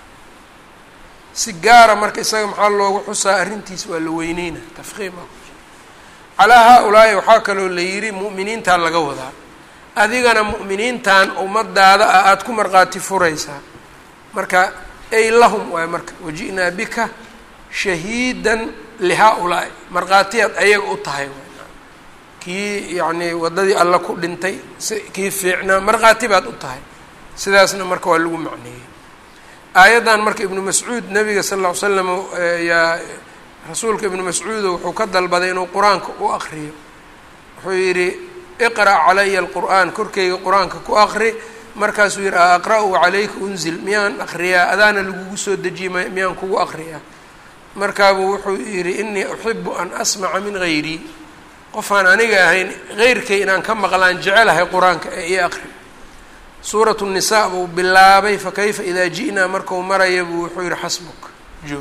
si gaara marka isaga maxaa loogu xusaa arrintiis waa la weyneyna tafkiima calaa haa-ulaa'i waxaa kaloo la yidhi mu'miniintaa laga wadaa adigana mu'miniintan ummadaada ah aada ku markhaati furaysaa marka ay lahum waay marka waji'naa bika shahiidan lihaa-ulaa'i markhaatiyaad ayaga u tahay kii yacnii waddadii alla ku dhintay si kii fiicnaa markhaati baad u tahay sidaasna marka waa lagu macneeyey aayaddan marka ibnu mascuud nabiga sal lla ly slam yaa rasuulka ibnu mascuudo wuxuu ka dalbaday inuu qur-aanka u aqriyo wuxuu yidhi iqra' calaya alqur'aan korkeyga qur-aanka ku aqri markaasuu yidhi a aqra-u calayka unzil miyaan aqriyaa adaana lagugu soo dejiyay miyaan kugu aqriyaa markaabuu wuxuu yidhi inii uxibu an asmaca min hayrii qofaan aniga ahayn heyrkay inaan ka maqlaan jecelahay qur-aanka ee ii aqri suuratu nisaa buu bilaabay fakayfa idaa ji'naa markuu maraya buu wuxuu yidhi xasbuk joog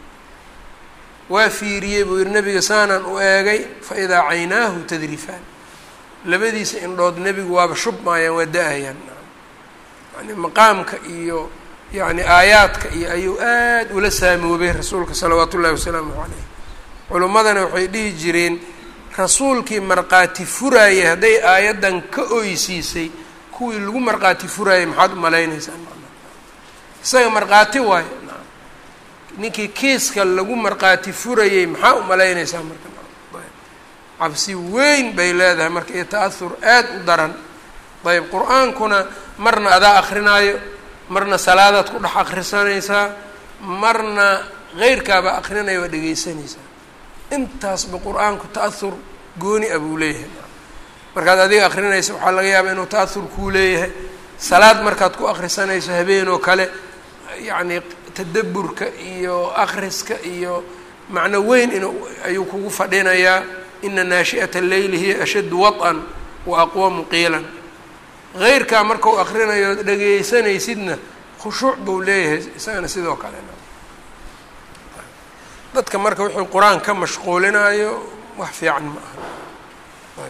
waa fiiriyey buu yidhi nebiga saanaan u eegay fa idaa caynaahu tadrifaan labadiisa indhood nebigu waaba shubmaayaan waa da-ayaan yani maqaamka iyo yacni aayaadka iyo ayuu aada ula saamoobay rasuulka salawaatu ullahi wasalaamu caleyh culimmadana waxay dhihi jireen rasuulkii markhaati furaayay hadday aayaddan ka oysiisay kuwii lagu markhaati furaayay maxaad umalaynaysaa isaga markhaati waayo ninkii kiiska lagu markhaati furayay maxaa umalaynaysaa marka cabsi weyn bay leedahay marka iyo ta-ahur aada u daran ayb qur-aankuna marna adaa akrinaayo marna salaadaad ku dhex akrisanaysaa marna keyrkaaba akrinaya waa dhegeysanaysaa intaasba qur-aanku ta-ahur gooni a buu leeyahay markaad adiga akrinaysa waxaa laga yaabaa inuu ta-ahur kuu leeyahay salaad markaad ku akrisanayso habeen oo kale yacni tadaburka iyo akriska iyo macno weyn in ayuu kugu fadhinayaa ina naashi'ata alleyli hiya ashaddu wad'an wa aqwamu qiilan heyrkaa markau akrinayo dhegeysanaysidna khushuuc buu leeyahay isagana sidoo kale dadka marka wuxuu qur-aan ka mashquulinayo wax fiican ma aha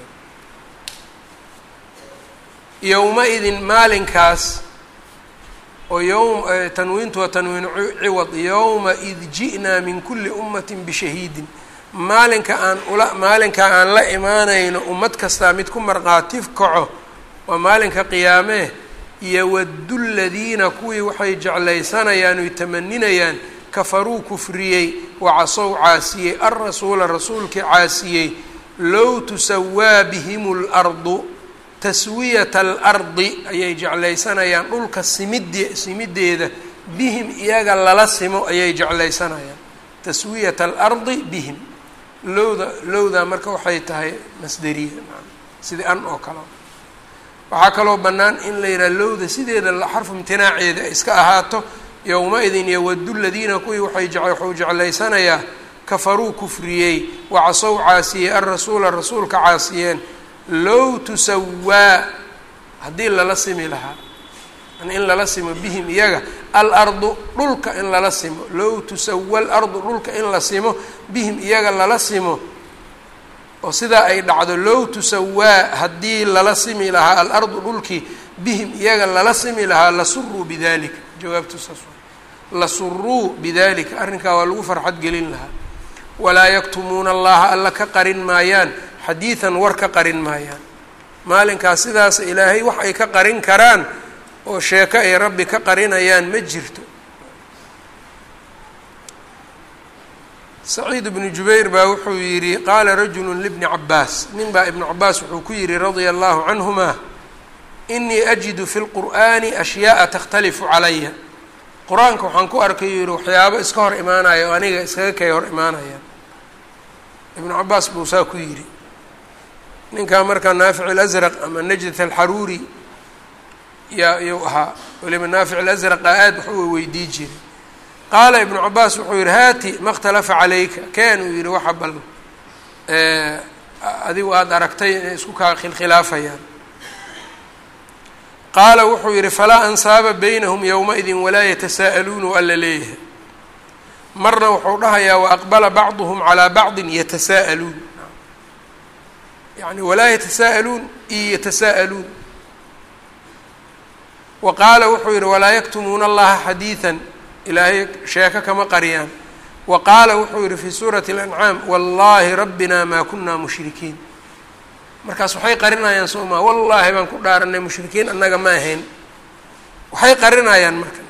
yowma-idin maalinkaas oo yowm tanwiintu waa tanwiinu ciwad yowma id ji'naa min kulli ummatin bishahiidin maalinka aan ula maalinka aan la imaanayno ummad kastaa mid ku markhaati kaco waa maalinka qiyaamee yowaddu ladiina kuwii waxay jeclaysanayaan oy tamaninayaan kafaruu kufriyey wacasow caasiyey alrasuula rasuulkii caasiyey low tusawaa bihim اlardu taswiyata alardi ayay jeclaysanayaan dhulka simide simideeda bihim iyaga lala simo ayay jeclaysanayaan taswiyata alardi bihim lowda lowdaa marka waxay tahay masderiya sidii an oo kale waxaa kaloo bannaan in la yidhaha lowda sideeda xarfu imtinaaceeda ay iska ahaato yowma-idin yowaddu ladiina kuwii waay waxuu jeclaysanayaa kafaruu kufriyey wacasow caasiyey alrasuula rasuulka caasiyeen low tusawaa haddii lala simi lahaa yani in lala simo bihim iyaga alardu dhulka in lala simo low tusawa alardu dhulka in la simo bihim iyaga lala simo oo sidaa ay dhacdo low tusawaa haddii lala simi lahaa alardu dhulkii bihim iyaga lala simi lahaa lasuruu bidalika jawaabtu saas lasuruu bidalika arrinkaa waa lagu farxad gelin lahaa walaa yaktumuuna allaha alla ka qarin maayaan xadiidan war ka qarin maayaan. maalinkaas sidaas ilaahay wax ay ka qarin karaan oo sheeko ay rabbi ka qarinayaan ma jirto. saciid ibnu jubayr baa wuxuu yidhi qaala rajulu libni cabaas, nin baa ibnu cabaas wuxuu ku yidhi radia allahu canhuma inii ajidu fi lqur'aani ashyaaa takhtalifu calaya, qur-aanka waxaan ku arkay yuu yihi waxyaabo iska hor imaanaya oo aniga iskaga kay hor imaanayaan. ibnu cabaas buu saa ku yidhi. ninkaa markaa naafic alasraq ama najdat alxaruuri yaa iyuu ahaa, waliba naafic alasraqa aad wax u weydii jiray. qaala ibnu cabaas wuxuu yihi haati ma ikhtalafa calayka, keen uu yihi waxa bal adigu aada aragtay inay isku kaa khilkhilaafayaan. qaala wuxuu yihi falaa ansaaba baynahum yowmaidin walaa yatasaa'aluun u alla leeyahay. marna wuxuu dhahayaa waaqbala bacduhum calaa bacdin yatasaa'aluun, yani walaa yatasaa'aluun iyo yatasaa'aluun. wa qaala wuxuu yihi walaa yaktumuuna allaha xadiidan, ilaahay sheeko kama qariyaan. wa qaala wuxuu yihi fii suurati اlancaam wallaahi rabbina maa kunaa mushrikiin. markaas waxay qarinayaan soo maa, wallaahi baan ku dhaaranay mushrikiin annaga ma ahayn. waxay qarinayaan marka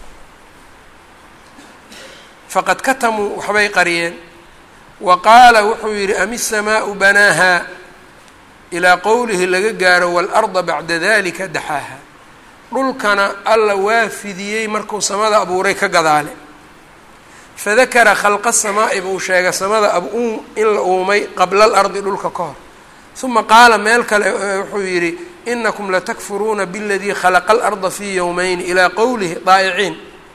faqad katamuu waxbay qariyeen. wa qaala wuxuu yihi am isamaau banaaha ilaa qowlihi laga gaaro waalarda bacda dalika daxaaha, dhulkana alla waa fidiyey markuu samada abuuray ka gadaale. fadakara khalqa asamaa'i buu sheegay samada ab-uum in la uumay qabla alardi dhulka ka hor. uma qaala meel kale wuxuu yidhi inakum latakfuruuna biladii khalaqa alarda fii yowmeyni ilaa qowlihi daa'iciin,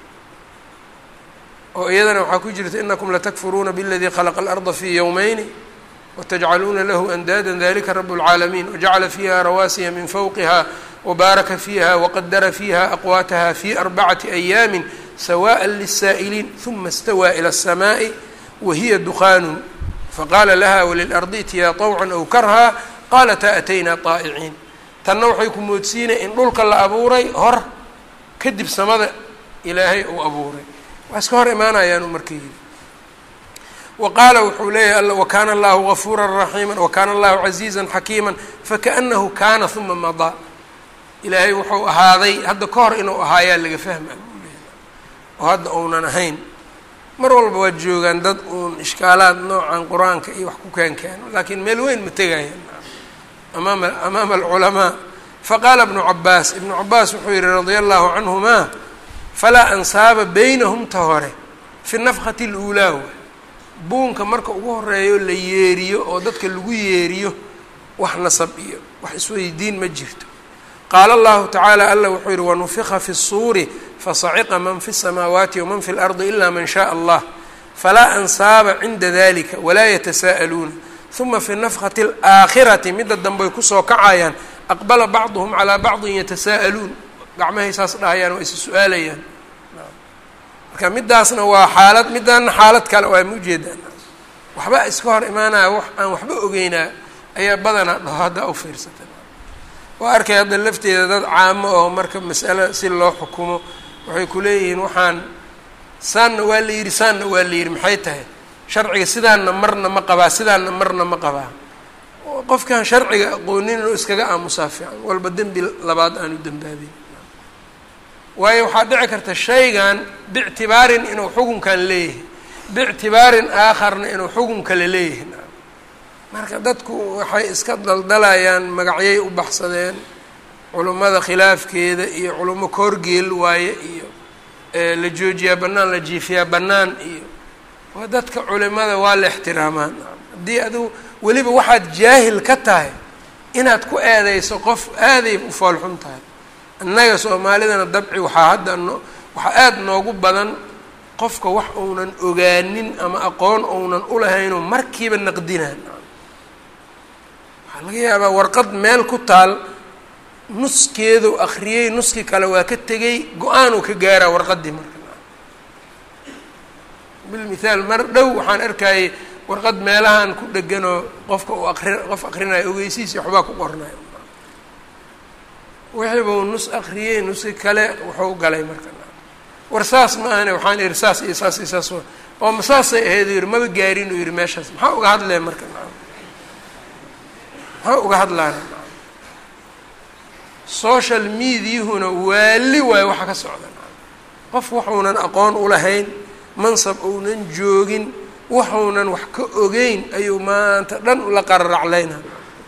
oo iyadana waxaa ku jirta inakum latakfuruuna biladii khalaqa alarda fii yowmeyni watajcaluuna lahu andaada dalika rabu اlcaalamiin wajacala fiiha rawaasiya min fawqiha wbaaraka fiiha waqadara fiiha aqwaataha fi arbacati ayaami sawaءa liلsaa'iliin uma اstawaa ilى الsamaaءi wahiya dukhaanu faqaala laha walilardi itiyaa طawcan aw karhaa qaalataa ataynaa طaa'iciin. tanna waxay ku moodsiinay in dhulka la abuuray hor kadib samada ilaahay uu abuuray. waa iska hor imaanayaanu marka yidhi. wa qaala wuxuu leeyahay wakaana allahu gafuura raxiima wakaana allahu casiiza xakiima fakaأnahu kaana uma madaa. ilaahay wuxuu ahaaday hadda ka hor inuu ahaayaa laga fahma oo hadda uunan ahayn. mar walba waa joogaan dad uun ishkaalaad noocan qur-aanka iyo wax ku keenkeeno, laakiin meel weyn ma tegayaan amaama amaama alculamaa. faqaala ibnu cabaas, ibnu cabaas wuxuu yihi radia allahu canhuma falaa ansaaba baynahum ta hore fi nafkati اluulaa, buunka marka ugu horeeyo la yeeriyo oo dadka lagu yeeriyo wax nasab iyo wax isweydiin ma jirto. qaala allahu tacaala alla wuxuu yihi wanufika fi الsuuri fasaciqa man fi الsamaawaati waman fi اlardi ila man shaء allah falaa ansaaba cinda dalika walaa yatasaa'aluuna. uma fi nafkati اlaakhirati midda dambey kusoo kacayaan aqbala bacduhum calaa bacdin yatasaa'aluun, gacmahay saas dhahayaan waa isa su-aalayaan. marka midaasna waa xaalad, midaana xaalad kale waa ma ujeedaan. waxba iska hor imaanaya wax aan waxba ogeynaa ayaa badanaa dhaho hadda u fiirsata. waa arkay hadda lafteeda dad caamo oo marka mas'alo si loo xukumo waxay ku leeyihiin waxaan saanna waa la yidhi saanna waa la yidhi maxay tahay, sharciga sidaanna marna ma qabaa sidaanna marna ma qabaa. qofkaan sharciga aqoonin inuu iskaga aamusaa fiican, walba dembi labaad aanu dembaabeyn. waayo waxaa dhici karta shaygan biictibaarin inuu xukunkan leeyahay, biictibaarin aakharna inuu xukun kale leeyahay. marka dadku waxay iska daldalayaan magacyay u baxsadeen, culummada khilaafkeeda iyo culummo koorgeel waaye iyo la joojiyaa bannaan la jiifiyaa bannaan iyo waa dadka culimada waa la ixtiraamaan. haddii adigu weliba waxaad jaahil ka tahay inaad ku eedeyso qof aaday u foolxun tahay. annaga soomaalidana dabci waxaa hadda no waxaa aada noogu badan qofka wax uunan ogaanin ama aqoon uunan ulahaynoo markiiba naqdinaan. waxaa laga yaabaa warqad meel ku taal nuskeedu akhriyey nuski kale waa ka tegey go-aanuu ka gaaraa warqaddii. marka bilmithaal mar dhow waxaan arkayay warqad meelahan ku dheganoo qofka uu aqri qof aqrinayo ogeysiisi waxbaa ku qornayo, wixii buu nus akriyey nusi kale wuxuu galay. marka war saas ma ahane waxaan ihi saas iyo saas iyo saas oo masaasay ahayd yidhi maba gaarin uu yidhi meeshaas maxaa uga hadlaya marka maxaa uga hadlaana social mediahuna waali waayo waxa ka socda qof waxuunan aqoon u lahayn mansab uunan joogin waxuunan wax ka ogeyn ayuu maanta dhan la qararaclayna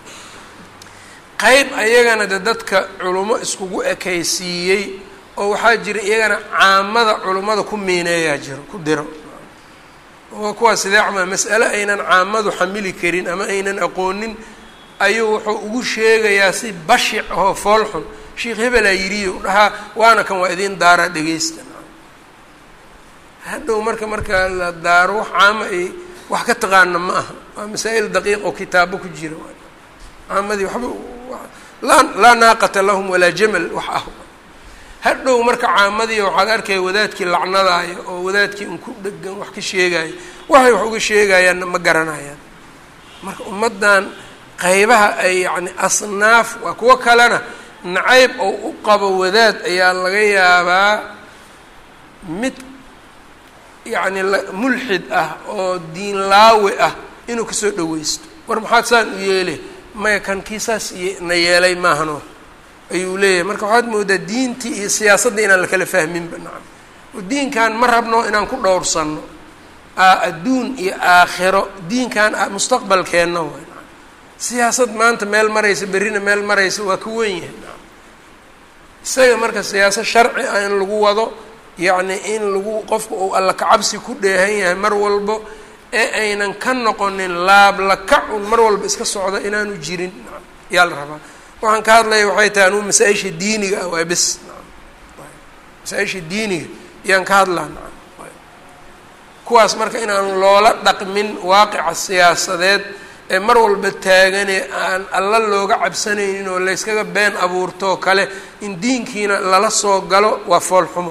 qayb ayagana de dadka culummo iskugu ekaysiiyey oo waxaa jira iyagana caamada culummada ku miineeyaa jiro ku diro waa kuwaas sidee camaa mas'ale aynan caamadu xamili karin ama aynan aqoonin ayuu wuxuu ugu sheegayaa si bashic ahoo foolxun sheekh hebelaa yidhiyo dhahaa waana kan waa idiin daaraa dhegeysta hadhow marka marka la daaro wax caama ay wax ka taqaana ma aha waa masaa'il daqiiq oo kitaabo ku jira caamadii waxba laa laa naaqata lahum walaa jamal wax ah hadhow marka caamadii waxaad arkaya wadaadkii lacnadaaya oo wadaadkii un ku dhegan wax ka sheegaayo waxay wax uga sheegayaanna ma garanayaan marka ummaddan qaybaha ay yacni asnaaf waa kuwo kalena nacayb oo u qabo wadaad ayaa laga yaabaa mid yacni mulxid ah oo diin laawe ah inuu kasoo dhaweysto war maxaad saan u yeele maya kan kiisaas na yeelay maahano ayuu leeyahay marka waxaad moodaa diintii iyo siyaasadda inaan lakala fahminba nacam diinkan ma rabno inaan ku dhowrsanno adduun iyo aakhiro diinkan mustaqbalkeenna way siyaasad maanta meel maraysa berrina meel maraysa waa ka wen yahay isaga marka siyaasad sharci ah in lagu wado yacni in lagu qofka uu alla kacabsi ku dheehan yahay mar walbo ee aynan ka noqonin laab lakac un mar walba iska socda inaanu jirin yaa la rabaa waxaan ka hadlaya waxay tahay anuu masaa-isha diiniga ah waa bes masaa-isha diiniga ayaan ka hadlaa kuwaas marka inaan loola dhaqmin waaqica siyaasadeed ee mar walba taagane aan alla looga cabsanaynin oo layskaga been abuurtoo kale in diinkiina lala soo galo waa foolxumo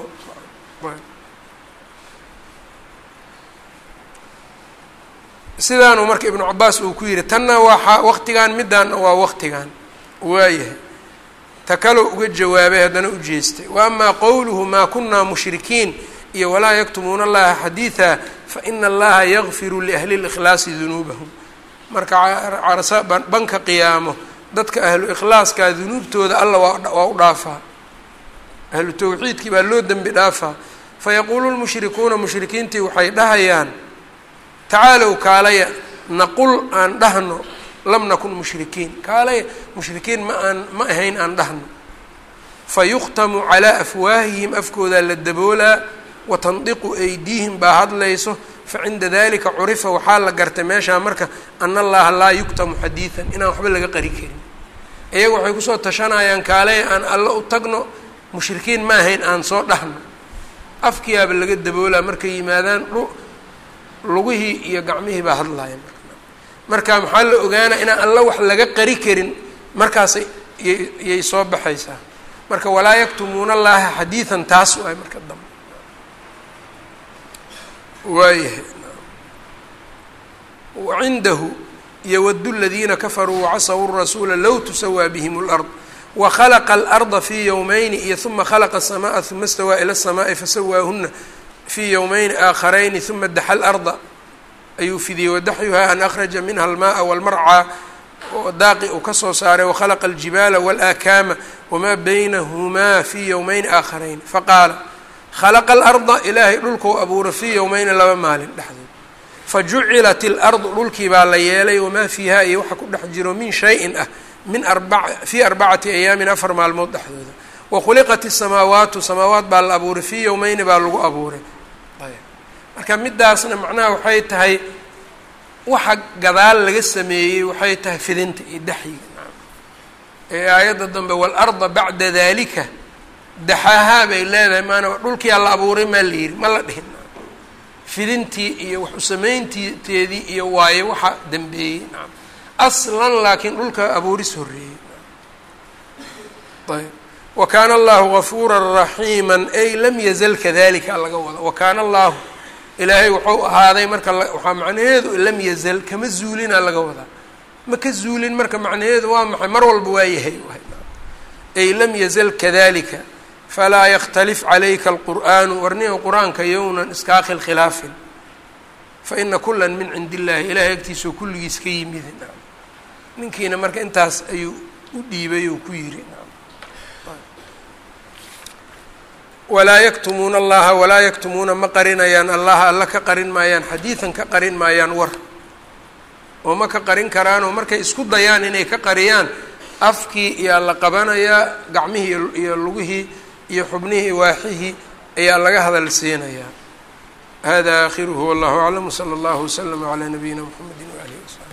sidaanuu marka ibnu cabaas uu ku yidhi tanna waa waqtigan middaanna waa waqtigan waayahay ta kaloo uga jawaabay haddana u jeestay wa amaa qowluhu maa kunaa mushrikiin iyo walaa yaktumuuna allaha xadiiثa faina allaha yakfiru liahli اlikhlaasi dunuubahum marka carasa banka qiyaamo dadka ahlu ikhlaaskaa dunuubtooda alla waa u dhaafaa ahlu tawxiidkii baa loo dembi dhaafaa fayaquulu lmushrikuuna mushrikiintii waxay dhahayaan tacaalow kaalaya naqul aan dhahno lam nakun mushrikiin kaalaya mushrikiin ma aan ma ahayn aan dhahno fayukhtamu calaa afwaahihim afkoodaa la daboolaa watandiqu aydiihim baa hadlayso facinda dalika curifa waxaa la gartay meeshaa marka ana allaha laa yuktamu xadiidan inaan waxba laga qari karin iyaga waxay kusoo tashanayaan kaalaya aan alla u tagno mushrikiin ma ahayn aan soo dhahno afkiyaaba laga daboolaa markay yimaadaan lugihii iyo gacmihii baa hadlaya marka maxaa la ogaanaa inaan alla wax laga qari karin markaasay yay soo baxaysaa marka walaa yaktumuuna allaha xadiidan taas waay marka dambe waayahay wacindahu yowadu ladiina kafaruu wacasaw rasuula low tusawaa bihim اlard wakhalaqa alarda fii yowmayni iyo uma khalaqa الsamaaa uma stawaa ila الsamaaءi fasawaahuna fii yowmayni aaakharayni uma daxa larda ayuu fidiyey wadaxyuhaa an akhraja minha almaءa walmarcaa oo daaqi uu ka soo saaray wakhalaqa aljibaala wاlaakaama wamaa baynahumaa fii yowmayni aakharayn faqaala khalaqa alarda ilaahay dhulkuu abuura fii yowmayni laba maalin dhexdood fajucilat اlardu dhulkii baa la yeelay wamaa fiiha iyo waxa ku dhex jiro min shayin ah min arba fii arbacati ayaamin afar maalmood dhexdooda wakhuliqat الsamaawaatu samaawaat baa la abuuray fii yowmayni baa lagu abuuray marka midaasna macnaha waxay tahay waxa gadaal laga sameeyey waxay tahay fidinta iyo daxyiga ee aayadda dambe waalarda bacda dalika daxaahaa bay leedahay maana dhulkiyaa la abuuray maa la yihi ma la dhihin fidintii iyo wax usamaynteedii iyo waaye waxa dambeeyey naam aslan laakiin dhulka abuuris horreeyey ayb wa kaana allahu gafuura raxiima ay lam yazal kadalika laga wada wa kaana allahu ilaahay wuxuu ahaaday marka waxaa macnaheedu lam yazal kama zuulina laga wadaa ma ka zuulin marka macnaheedu waa maxay mar walba waa yahay ay lam yazal kadalika falaa yakhtalif calayka alqur'aanu warniga qur-aanka yownan iskaa khilkhilaafin faina kula min cindi illahi ilahay agtiisao kulligiis ka yimid ninkiina marka intaas ayuu u dhiibay oo ku yidhi walaa yaktumuuna allaha walaa yaktumuuna ma qarinayaan allaha alla ka qarin maayaan xadiidan ka qarin maayaan war oo ma ka qarin karaanoo markay isku dayaan inay ka qariyaan afkii iyaa la qabanayaa gacmihii iyo lugihii iyo xubnihii waaxihii ayaa laga hadal siinayaa hada aakhiruhu wallahu aclam wsala allahu waslama calaa nabiyina mxamedi waalihi wasaxbi